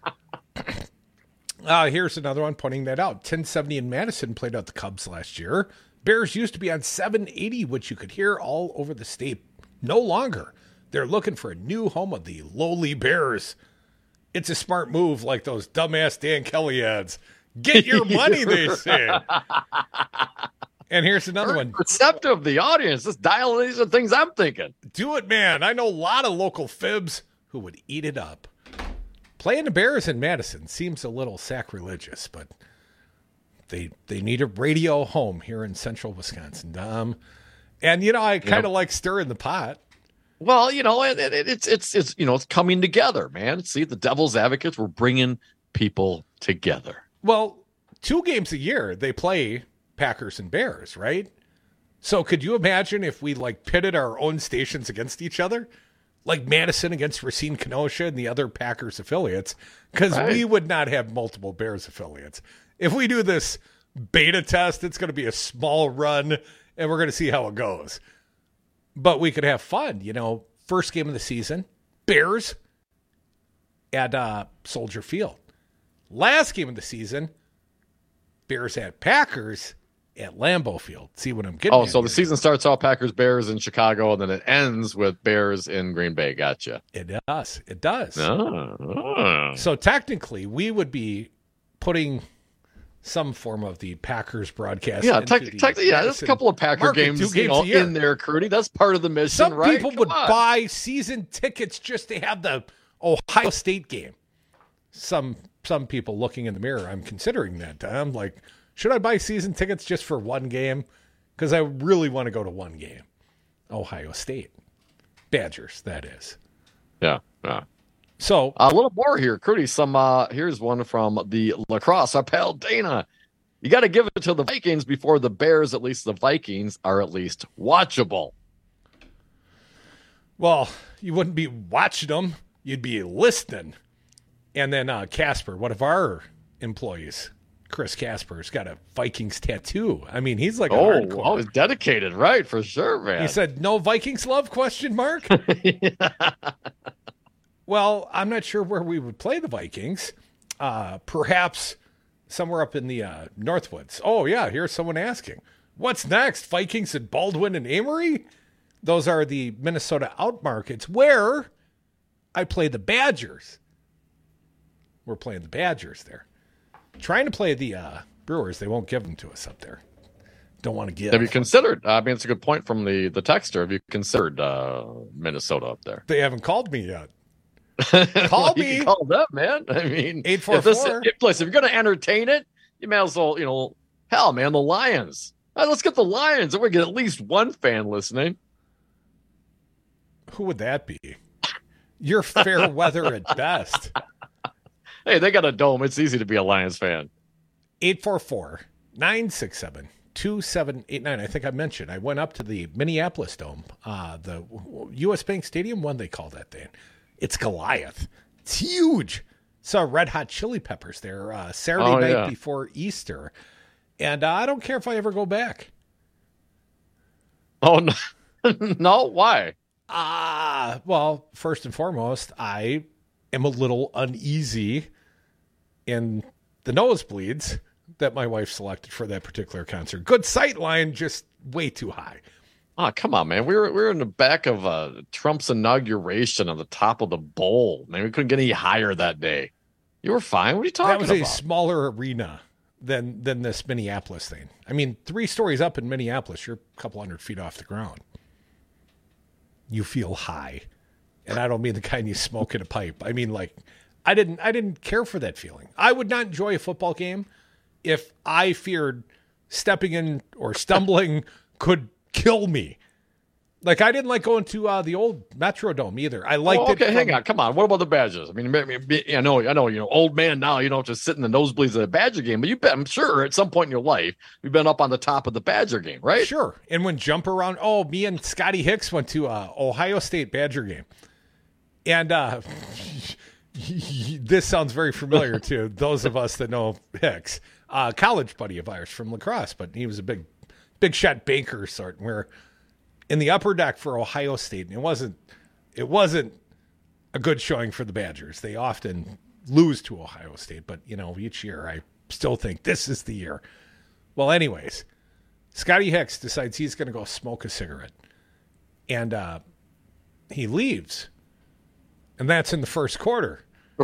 uh, here's another one pointing that out. ten seventy in Madison played out the Cubs last year. Bears used to be on seven eighty, which you could hear all over the state. No longer. They're looking for a new home of the lowly Bears. It's a smart move like those dumbass Dan Kelly ads. Get your money, they say. And here's another one. Receptive, the audience. Just dial these are things I'm thinking. Do it, man. I know a lot of local fibs who would eat it up. Playing the Bears in Madison seems a little sacrilegious, but they they need a radio home here in central Wisconsin, Dom. And, you know, I kind of yep. like stirring the pot. Well, you know, it, it, it's, it's, it's, you know, it's coming together, man. See, the devil's advocates, we're bringing people together. Well, two games a year, they play Packers and Bears, right? So could you imagine if we like pitted our own stations against each other? Like Madison against Racine Kenosha and the other Packers affiliates? Because right. we would not have multiple Bears affiliates. If we do this beta test, it's going to be a small run and we're going to see how it goes. But we could have fun, you know, first game of the season, Bears at uh, Soldier Field. Last game of the season, Bears at Packers at Lambeau Field. See what I'm getting Oh, at so here. The season starts off Packers, Bears in Chicago, and then it ends with Bears in Green Bay. Gotcha. It does. It does. Oh, oh. So technically, we would be putting some form of the Packers broadcast. Yeah, te- te- yeah, there's a couple of Packer market, games, games you know, a year. in there, Crudy. That's part of the mission, Some right? people Come would on. buy season tickets just to have the Ohio State game. Some some people looking in the mirror, I'm considering that. I'm like, should I buy season tickets just for one game? Because I really want to go to one game. Ohio State. Badgers, that is. Yeah, yeah. So a little more here, Crudy. Some uh, here's one from the lacrosse. Our pal Dana. You got to give it to the Vikings before the Bears. At least the Vikings are at least watchable. Well, you wouldn't be watching them; you'd be listening. And then uh, Casper, one of our employees, Chris Casper's got a Vikings tattoo. I mean, he's like a oh, hardcore. oh, he's dedicated, right? For sure, man. He said, "No Vikings love?" Question mark. Well, I'm not sure where we would play the Vikings. Uh, perhaps somewhere up in the uh, Northwoods. Oh, yeah, here's someone asking. What's next? Vikings at Baldwin and Amory? Those are the Minnesota out markets where I play the Badgers. We're playing the Badgers there. Trying to play the uh, Brewers. They won't give them to us up there. Don't want to give. Have you considered? I mean, it's a good point from the, the texter. Have you considered uh, Minnesota up there? They haven't called me yet. Call well, me. You can call them, man. I mean, eight four if this, four. if, listen, if you're going to entertain it, you may as well, you know, hell, man, the Lions. All right, let's get the Lions. And we get at least one fan listening. Who would that be? You're fair weather at best. Hey, they got a dome. It's easy to be a Lions fan. eight four four, nine six seven, two seven eight nine. I think I mentioned I went up to the Minneapolis Dome, uh, the U S Bank Stadium, one they call that thing. It's Goliath. It's huge. Saw Red Hot Chili Peppers there uh, Saturday Oh, night yeah. before Easter. And uh, I don't care if I ever go back. Oh, no. No? Why? Ah, uh, well, first and foremost, I am a little uneasy in the nosebleeds that my wife selected for that particular concert. Good sight line, just way too high. Oh, come on, man. We were we were in the back of uh, Trump's inauguration on the top of the bowl. Man, we couldn't get any higher that day. You were fine. What are you talking That was about? a smaller arena than than this Minneapolis thing. I mean, three stories up in Minneapolis, you're a couple hundred feet off the ground. You feel high. And I don't mean the kind you smoke in a pipe. I mean, like, I didn't I didn't care for that feeling. I would not enjoy a football game if I feared stepping in or stumbling could kill me. Like, I didn't like going to uh, the old Metrodome either. I liked oh, okay, it. From, hang on. Come on. What about the Badgers? I mean, maybe, I know, I know, you know, old man now, you don't just sit in the nosebleeds of the Badger game, but you've been, I'm sure at some point in your life, you've been up on the top of the Badger game, right? Sure. And when jump around, oh, me and Scotty Hicks went to uh, Ohio State Badger game. And uh, this sounds very familiar to those of us that know Hicks. Uh, college buddy of ours from lacrosse, but he was a big, big shot banker sort. Where in the upper deck for Ohio State, and it wasn't, it wasn't a good showing for the Badgers. They often lose to Ohio State, but you know, each year I still think this is the year. Well, anyways, Scotty Hicks decides he's going to go smoke a cigarette, and uh, he leaves, and that's in the first quarter.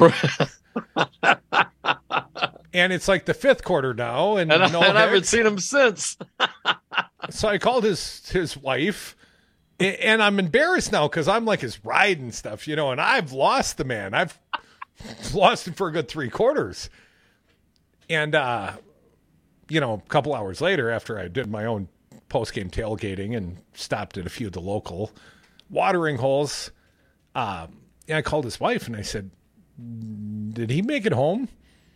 And it's like the fifth quarter now, and, and, no I, and I haven't Hicks. seen him since. So I called his his wife, and I'm embarrassed now because I'm like his ride and stuff, you know, and I've lost the man. I've lost him for a good three quarters. And, uh, you know, a couple hours later, after I did my own post-game tailgating and stopped at a few of the local watering holes, um, I called his wife and I said, did he make it home?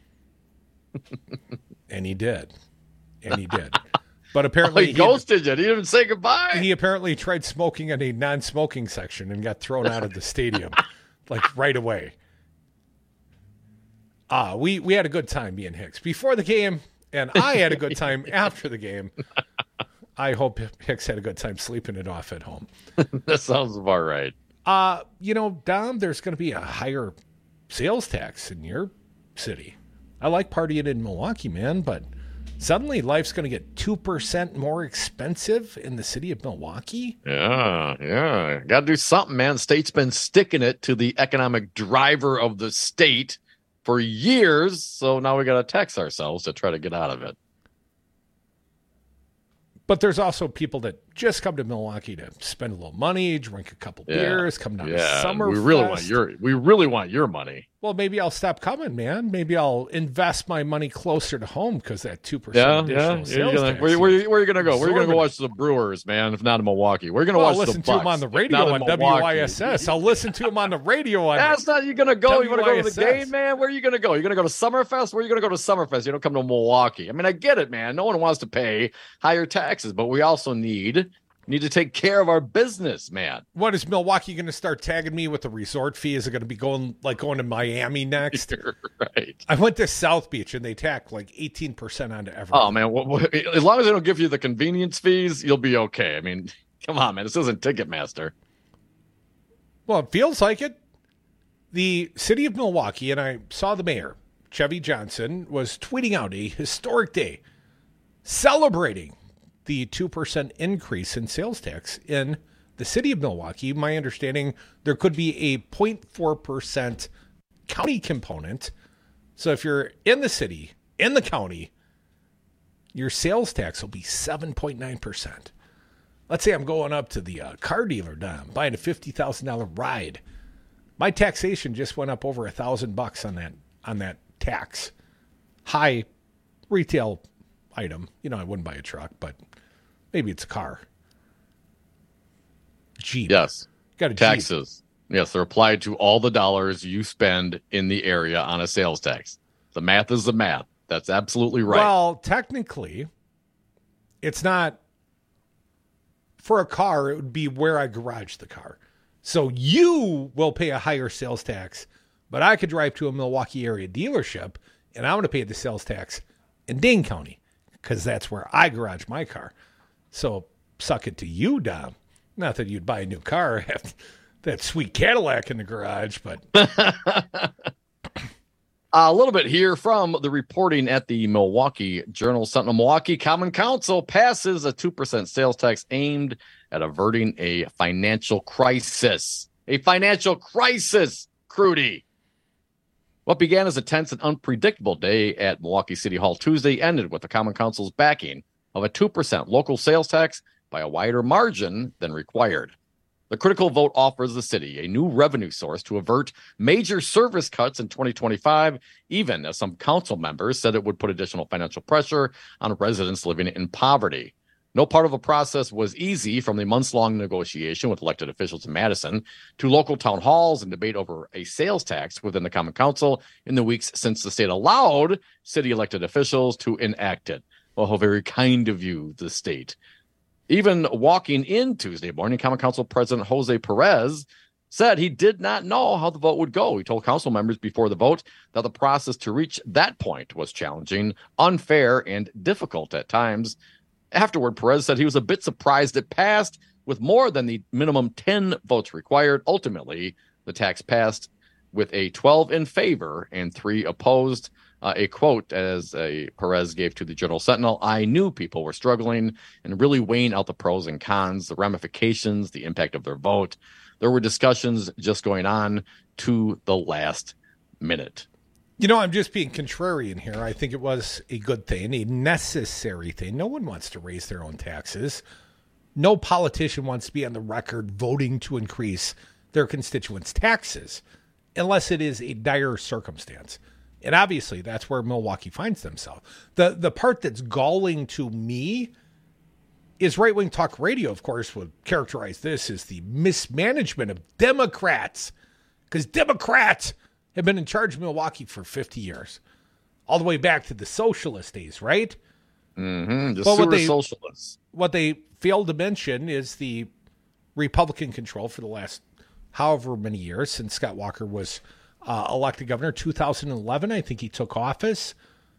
And he did. And he did. But apparently oh, he, he ghosted you. He didn't even say goodbye. He apparently tried smoking in a non-smoking section and got thrown out of the stadium, like right away. Ah, uh, we we had a good time, me and Hicks, before the game, and I had a good time after the game. I hope Hicks had a good time sleeping it off at home. That sounds about right. Uh, you know, Dom, there's going to be a higher sales tax in your city. I like partying in Milwaukee, man, but suddenly life's going to get two percent more expensive in the city of Milwaukee? Yeah, yeah. Got to do something, man. The state's been sticking it to the economic driver of the state for years, so now we got to tax ourselves to try to get out of it. But there's also people that just come to Milwaukee to spend a little money, drink a couple Yeah. beers, come down yeah. to summer. We really want your we really want your money. Well, maybe I'll stop coming, man. Maybe I'll invest my money closer to home because that two percent Yeah, additional yeah. sales You're gonna, tax where, where, where are you going to go? Where are you going to absorbing go watch the Brewers, man? If not in Milwaukee, we're going to Well, watch I'll listen the to Bucks. him on the if radio not in on Milwaukee. W I S S. I'll listen to him on the radio on That's not you going to go. You want to go to the W I S S. game, man? Where are you going to go? You're going to go to Summerfest? Where are you going to go to Summerfest? You don't come to Milwaukee. I mean, I get it, man. No one wants to pay higher taxes, but we also need need to take care of our business, man. What is Milwaukee going to start tagging me with a resort fee? Is it going to be going like going to Miami next? Right. I went to South Beach and they tack like eighteen percent onto everything. Oh man, well, well, as long as they don't give you the convenience fees, you'll be okay. I mean, come on, man. This isn't Ticketmaster. Well, it feels like it. The city of Milwaukee, and I saw the mayor, Chevy Johnson, was tweeting out a historic day celebrating the two percent increase in sales tax in the city of Milwaukee. My understanding, there could be a zero point four percent county component. So if you're in the city, in the county, your sales tax will be seven point nine percent. Let's say I'm going up to the uh, car dealer, Dom, buying a fifty thousand dollars ride. My taxation just went up over a thousand bucks on that on that tax. High retail item. You know, I wouldn't buy a truck, but maybe it's a car. Jeep. Yes. Got a taxes. Jeep. Yes, they're applied to all the dollars you spend in the area on a sales tax. The math is the math. That's absolutely right. Well, technically, it's not for a car. It would be where I garage the car. So you will pay a higher sales tax But I could drive to a Milwaukee area dealership, and I'm going to pay the sales tax in Dane County because that's where I garage my car. So suck it to you, Dom. Not that you'd buy a new car, have that sweet Cadillac in the garage, but... A little bit here from the reporting at the Milwaukee Journal Sentinel. Milwaukee Common Council passes a two percent sales tax aimed at averting a financial crisis. A financial crisis, Crudy. What began as a tense and unpredictable day at Milwaukee City Hall Tuesday ended with the Common Council's backing of a two percent local sales tax by a wider margin than required. The critical vote offers the city a new revenue source to avert major service cuts in twenty twenty-five, even as some council members said it would put additional financial pressure on residents living in poverty. No part of the process was easy, from the months-long negotiation with elected officials in Madison to local town halls and debate over a sales tax within the Common Council in the weeks since the state allowed city elected officials to enact it. Well, how very kind of you, the state. Even walking in Tuesday morning, Common Council President Jose Perez said he did not know how the vote would go. He told council members before the vote that the process to reach that point was challenging, unfair, and difficult at times. Afterward, Perez said he was a bit surprised it passed with more than the minimum ten votes required. Ultimately, the tax passed with a twelve in favor and three opposed. Uh, a quote as a Perez gave to the Journal Sentinel: "I knew people were struggling and really weighing out the pros and cons, the ramifications, the impact of their vote. There were discussions just going on to the last minute." You know, I'm just being contrarian here. I think it was a good thing, a necessary thing. No one wants to raise their own taxes. No politician wants to be on the record voting to increase their constituents' taxes unless it is a dire circumstance. And obviously, that's where Milwaukee finds themselves. The the part that's galling to me is right-wing talk radio, of course, would characterize this as the mismanagement of Democrats. Because Democrats have been in charge of Milwaukee for fifty years. All the way back to the socialist days, right? Mm-hmm. The but sewer what they, socialists. What they failed to mention is the Republican control for the last however many years since Scott Walker was Uh, elected governor, two thousand eleven, I think he took office.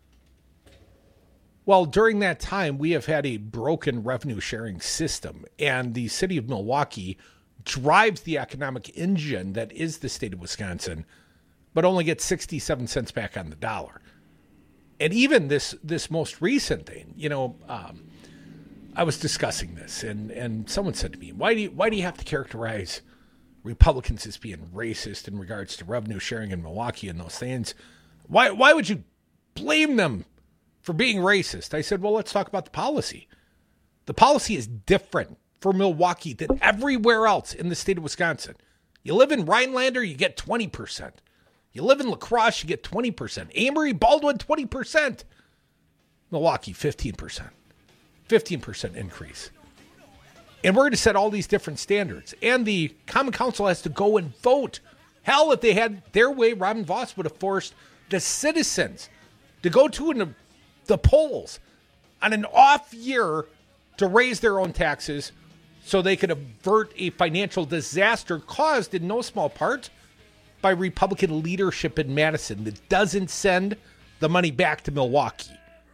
Well, during that time, we have had a broken revenue sharing system, and the city of Milwaukee drives the economic engine that is the state of Wisconsin, but only gets sixty-seven cents back on the dollar. And even this this most recent thing, you know, um, I was discussing this, and, and someone said to me, why do you, why do you have to characterize Republicans as being racist in regards to revenue sharing in Milwaukee and those things? Why why would you blame them for being racist? I said, well, let's talk about the policy. The policy is different for Milwaukee than everywhere else in the state of Wisconsin. You live in Rhinelander, you get twenty percent. You live in La Crosse, you get twenty percent. Amory, Baldwin, twenty percent. Milwaukee, fifteen percent. fifteen percent increase. And we're going to set all these different standards. And the Common Council has to go and vote. Hell, if they had their way, Robin Voss would have forced the citizens to go to an, the polls on an off year to raise their own taxes so they could avert a financial disaster caused in no small part by Republican leadership in Madison that doesn't send the money back to Milwaukee.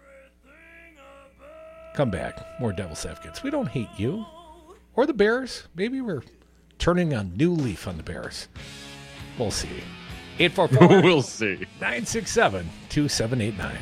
Come back. More Devil's Advocates. We don't hate you. Or the Bears. Maybe we're turning a new leaf on the Bears. We'll see. eight four four We'll see. nine six seven, two seven eight nine.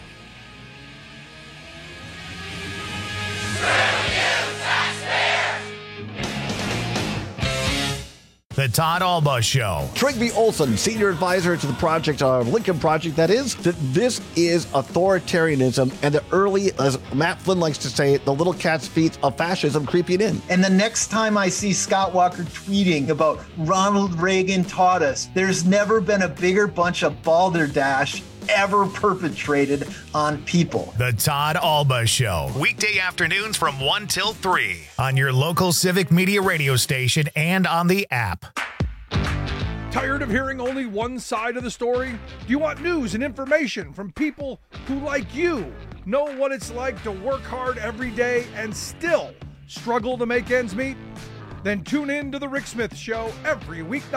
The Todd Alba Show. Trigby Olson, senior advisor to the project, uh, Lincoln Project, that is, that this is authoritarianism and the early, as Matt Flynn likes to say, the little cat's feet of fascism creeping in. And the next time I see Scott Walker tweeting about Ronald Reagan taught us, there's never been a bigger bunch of balderdash ever perpetrated on people. The Todd Alba Show. Weekday afternoons from one till three on your local Civic Media radio station and on the app. Tired of hearing only one side of the story? Do you want news and information from people who, like you, know what it's like to work hard every day and still struggle to make ends meet? Then tune in to The Rick Smith Show every weeknight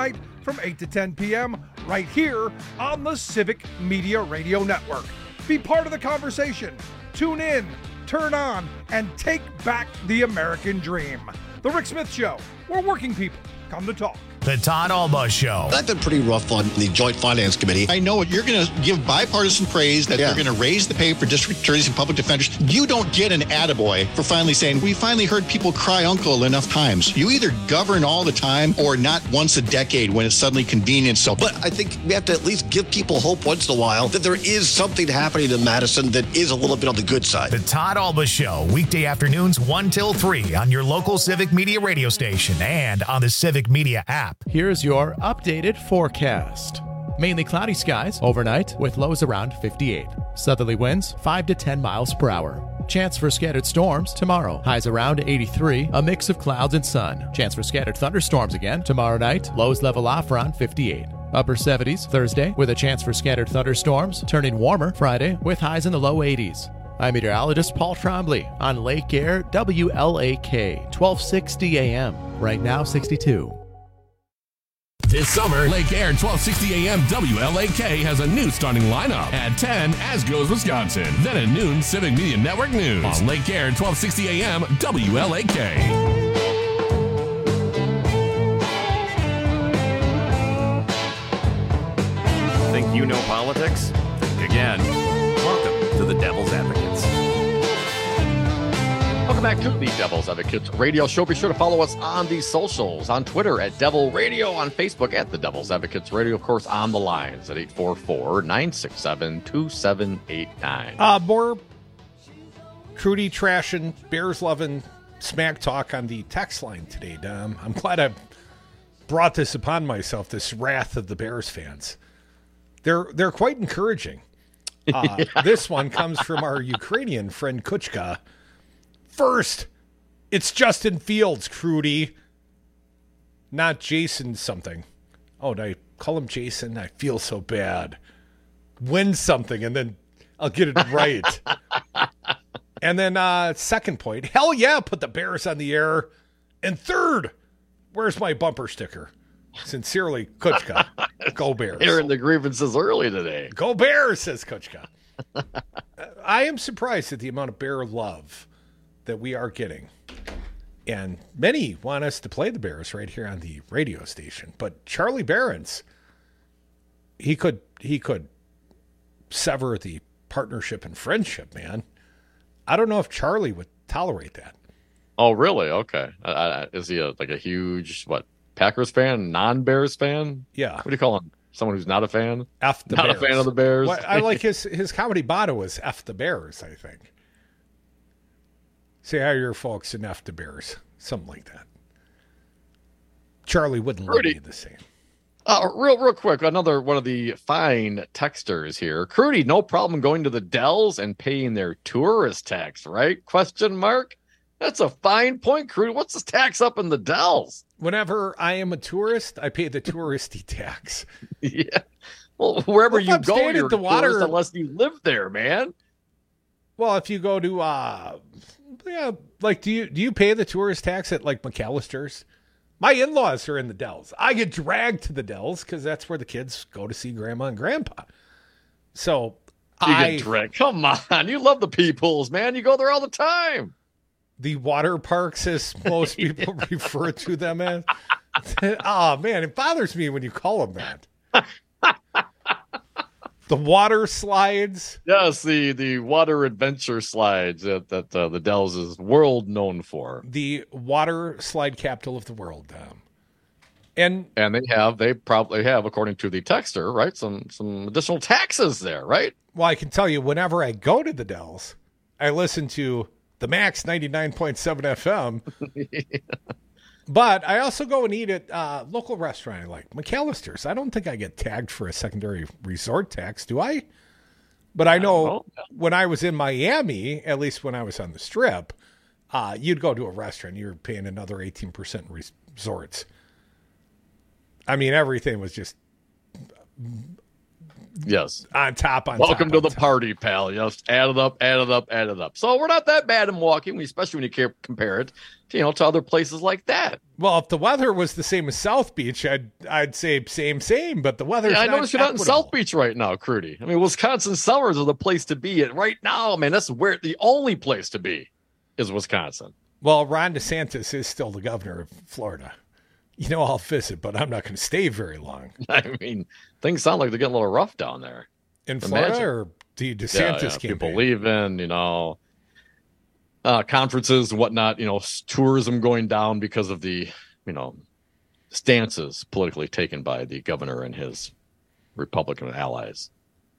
from eight to ten p.m. right here on the Civic Media Radio Network. Be part of the conversation. Tune in, turn on, and take back the American dream. The Rick Smith Show, where working people come to talk. The Todd Alba Show. I've been pretty rough on the Joint Finance Committee. I know you're going to give bipartisan praise that yeah. they're going to raise the pay for district attorneys and public defenders. You don't get an attaboy for finally saying, we finally heard people cry uncle enough times. You either govern all the time or not once a decade when it's suddenly convenient. So, but I think we have to at least give people hope once in a while that there is something happening in Madison that is a little bit on the good side. The Todd Alba Show, weekday afternoons one till three on your local Civic Media radio station and on the Civic Media app. Here's your updated forecast. Mainly cloudy skies overnight with lows around fifty-eight. Southerly winds five to ten miles per hour. Chance for scattered storms tomorrow. Highs around eighty-three, a mix of clouds and sun. Chance for scattered thunderstorms again tomorrow night. Lows level off around fifty-eight. Upper seventies Thursday with a chance for scattered thunderstorms. Turning warmer Friday with highs in the low eighties. I'm meteorologist Paul Trombley on Lake Air W L A K, twelve sixty A M. Right now sixty-two. This summer, Lake Air twelve sixty A M W L A K has a new starting lineup. At ten, As Goes Wisconsin. Then at noon, Civic Media Network News. On Lake Air twelve sixty A M W L A K. Think you know politics? Think again. Welcome to the Devil's Advocates. Welcome back to the Devil's Advocates Radio Show. Be sure to follow us on the socials, on Twitter at Devil Radio, on Facebook at the Devil's Advocates Radio, of course, on the lines at eight four four, nine six seven, two seven eight nine. Uh, more Crudy trashing, Bears loving smack talk on the text line today, Dom. I'm glad I brought this upon myself, this wrath of the Bears fans. They're they're quite encouraging. Uh, yeah. This one comes from our Ukrainian friend Kuchka. First, it's Justin Fields, Crudy, not Jason something. Oh, did I call him Jason? I feel so bad. Win something, and then I'll get it right. And then uh, second point, hell yeah, put the Bears on the air. And third, where's my bumper sticker? Sincerely, Kuchka. Go Bears. Airing the grievances early today. Go Bears, says Kuchka. I am surprised at the amount of Bear love that we are getting. And many want us to play the Bears right here on the radio station. But Charlie Barons, he could he could sever the partnership and friendship, man. I don't know if Charlie would tolerate that. Oh, really? Okay. Uh, is he a, like a huge, what, Packers fan, non-Bears fan? Yeah. What do you call him? Someone who's not a fan? F the not Bears. a fan of the Bears? Well, I like his, his comedy motto is F the Bears, I think. Say hi to your folks and F the Bears. Something like that. Charlie wouldn't let me the same. Uh, real, real quick, another one of the fine texters here. Crudy, no problem going to the Dells and paying their tourist tax, right? Question mark. That's a fine point, Crudy. What's this tax up in the Dells? Whenever I am a tourist, I pay the touristy tax. Yeah. Well, wherever well, you I'm go, you're the a water tourist unless you live there, man. Well, if you go to, uh, yeah, like, do you do you pay the tourist tax at like McAllister's? My in-laws are in the Dells. I get dragged to the Dells because that's where the kids go to see Grandma and Grandpa. So you I get dragged. Come on, you love the Peoples, man. You go there all the time. The water parks, as most people refer to them as. Oh man, it bothers me when you call them that. The water slides. Yes, the, the water adventure slides that, that uh, the Dells is world known for. The water slide capital of the world. Um, and and they have, they probably have, according to the texter, right, some some additional taxes there, right? Well, I can tell you, whenever I go to the Dells, I listen to the Max ninety-nine point seven F M. Yeah. But I also go and eat at uh, local restaurant I like, McAllister's. I don't think I get tagged for a secondary resort tax, do I? But I know, I know. When I was in Miami, at least when I was on the Strip, uh, you'd go to a restaurant, you were paying another eighteen percent resorts. I mean, everything was just Yes. On top, on Welcome top, to on the top. party, pal. Yes. Add it up, add it up, add it up. So we're not that bad in Milwaukee, especially when you care- compare it to, you know, to other places like that. Well, if the weather was the same as South Beach, I'd I'd say same, same. But the weather's Yeah, I not noticed you're not in equitable. South Beach right now, Crudy. I mean, Wisconsin summers are the place to be. And right now, man, that's where the only place to be is Wisconsin. Well, Ron DeSantis is still the governor of Florida. You know, I'll visit, but I'm not going to stay very long. I mean, things sound like they're getting a little rough down there. In Florida Imagine. or the DeSantis Yeah, yeah. campaign? People leaving, you know, uh, conferences and whatnot, you know, s- tourism going down because of the, you know, stances politically taken by the governor and his Republican allies.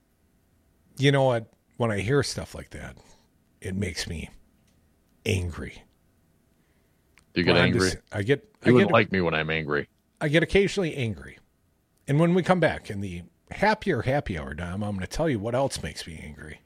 You know what? When I hear stuff like that, it makes me angry. Do you get Ron angry? DeS- I get. You I wouldn't get, like me when I'm angry. I get occasionally angry. And when we come back in the happier happy hour, Dom, I'm going to tell you what else makes me angry.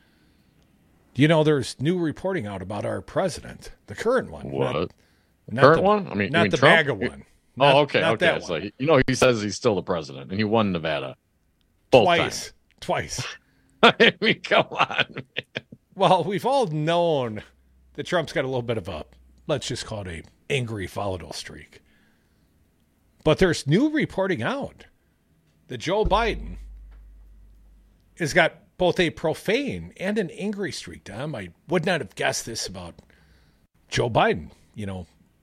You know, there's new reporting out about our president, the current one. What? Not, The not current the- one? I mean, you not mean the Trump? MAGA You- one. Oh, Not- okay, not okay. that So, one. he- you know, he says he's still the president, and he won Nevada. Both Twice. times. Twice. I mean, come on. Man. Well, we've all known that Trump's got a little bit of a, let's just call it a angry volatile streak. But there's new reporting out that Joe Biden has got both a profane and an angry streak, Tom. I would not have guessed this about Joe Biden. You know,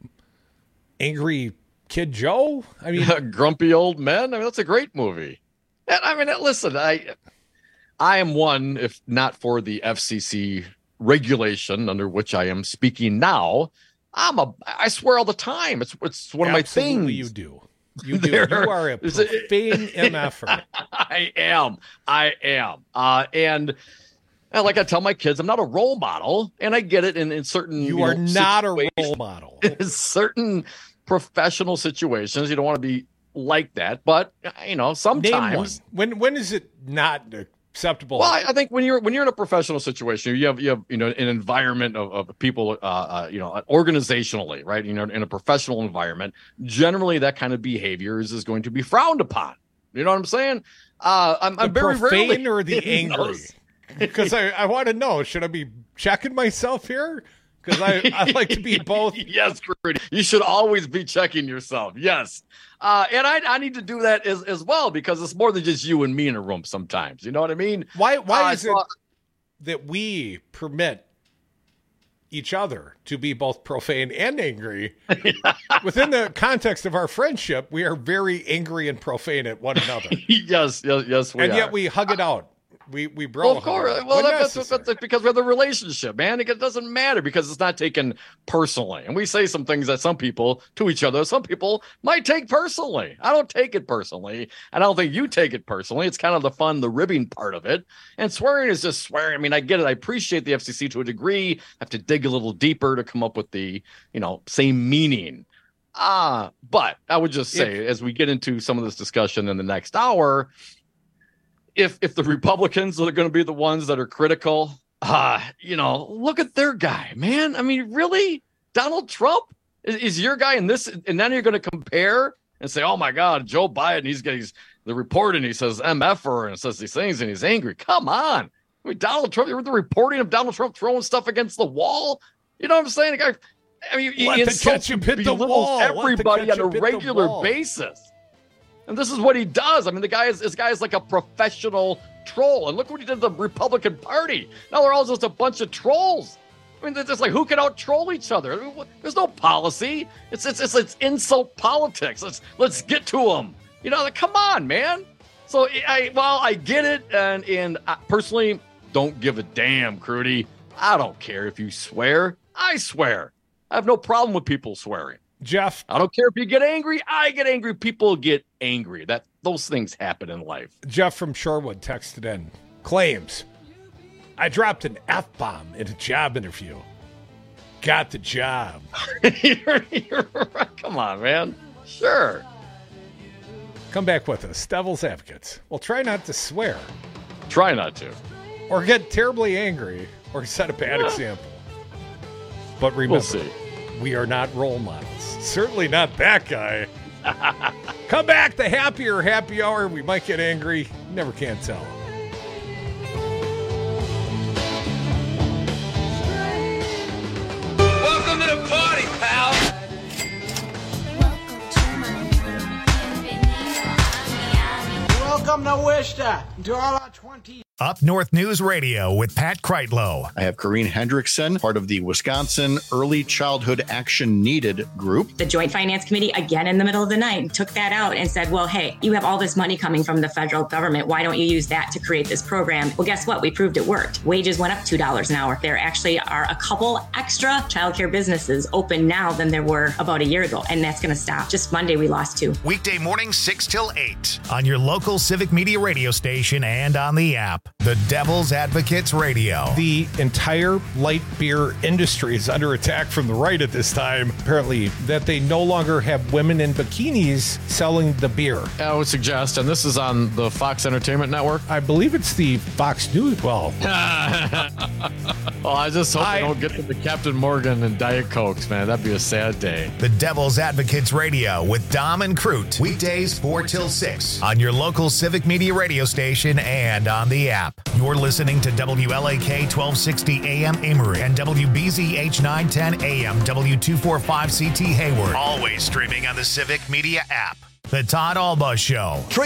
angry kid Joe. I mean, Grumpy Old Men. I mean, that's a great movie. And I mean, listen, I, I am one, if not for the F C C regulation under which I am speaking now. I'm a. I swear all the time. It's it's one of my things. absolutely you do. You do. There- You are a is it- profane M F-er. I am. I am. Uh, and, and like I tell my kids, I'm not a role model, and I get it in, in certain. You you are know, not a situations. role model. In certain professional situations, you don't want to be like that, but you know, Name one. sometimes. When when is it not acceptable? Well, I, I think when you're when you're in a professional situation, you have you have you know an environment of, of people, uh, uh, you know, organizationally, right? You know, in a professional environment, generally that kind of behavior is, is going to be frowned upon. You know what I'm saying? Uh, I'm, the I'm very profane rarely or the in angry? those. Because I, I want to know, should I be checking myself here? Because I, I like to be both. Yes, Rudy. You should always be checking yourself. Yes. Uh, and I, I need to do that as, as well, because it's more than just you and me in a room sometimes. You know what I mean? Why why Uh, is so- it that we permit each other to be both profane and angry? Within the context of our friendship, we are very angry and profane at one another. yes, yes, yes, we and are. yet we hug it out. We we bro. Well, of course. Well, that- that's, that's because we have the relationship, man. It doesn't matter because it's not taken personally. And we say some things that some people to each other, some people might take personally. I don't take it personally. And I don't think you take it personally. It's kind of the fun, the ribbing part of it. And swearing is just swearing. I mean, I get it. I appreciate the F C C to a degree. I have to dig a little deeper to come up with the, you know, same meaning. Ah, but I would just say, as we get into some of this discussion in the next hour, if if the Republicans are going to be the ones that are critical, uh, you know, look at their guy, man. I mean, really? Donald Trump is, is your guy in this? And then you're going to compare and say, oh, my God, Joe Biden, he's getting the report and he says M F-er and says these things and he's angry. Come on. I mean, Donald Trump, you read the reporting of Donald Trump throwing stuff against the wall. You know what I'm saying? The guy, I mean, he Let the insults ketchup hit the belittles wall. Let the everybody on a ketchup hit the regular wall. basis. And this is what he does. I mean, the guy is this guy is like a professional troll. And look what he did to the Republican Party. Now they're all just a bunch of trolls. I mean, they're just like, who can out troll each other? I mean, what- there's no policy. It's it's it's, it's insult politics. Let's let's get to them. You know, like, come on, man. So I well, I get it, and and I personally don't give a damn, Crudy. I don't care if you swear. I swear. I have no problem with people swearing. Jeff, I don't care if you get angry. I get angry. People get angry. That those things happen in life. Jeff from Shorewood texted in, claims, I dropped an F-bomb in a job interview. Got the job. you're, you're right. Come on, man. Sure. Come back with us, Devil's Advocates. Well, try not to swear. Try not to. Or get terribly angry or set a bad Yeah. example. But remember, We'll see. we are not role models. Certainly not that guy. Come back, the happier happy hour. We might get angry. never can tell. Welcome to the party, pal. Welcome to Worcester, to all our twenty. Up North News Radio with Pat Kreitlow. I have Corrine Hendrickson, part of the Wisconsin Early Childhood Action Needed group. The Joint Finance Committee, again in the middle of the night, took that out and said, well, hey, you have all this money coming from the federal government. Why don't you use that to create this program? Well, guess what? We proved it worked. Wages went up two dollars an hour. There actually are a couple extra childcare businesses open now than there were about a year ago, and that's going to stop. Just Monday, we lost two. Weekday mornings, six till eight on your local Civic Media radio station and on the app. The Devil's Advocates Radio. The entire light beer industry is under attack from the right at this time, apparently, that they no longer have women in bikinis selling the beer. I would suggest, and this is on the Fox Entertainment Network. I believe it's the Fox News. Well, well I just hope I, they don't get to the Captain Morgan and Diet Cokes, man. That'd be a sad day. The Devil's Advocates Radio with Dom and Crute. Weekdays four till six on your local Civic Media radio station and on the app. You're listening to W L A K twelve sixty A M Amory and W B Z H nine ten A M W two forty-five C T Hayward. Always streaming on the Civic Media app. The Todd Alba Show.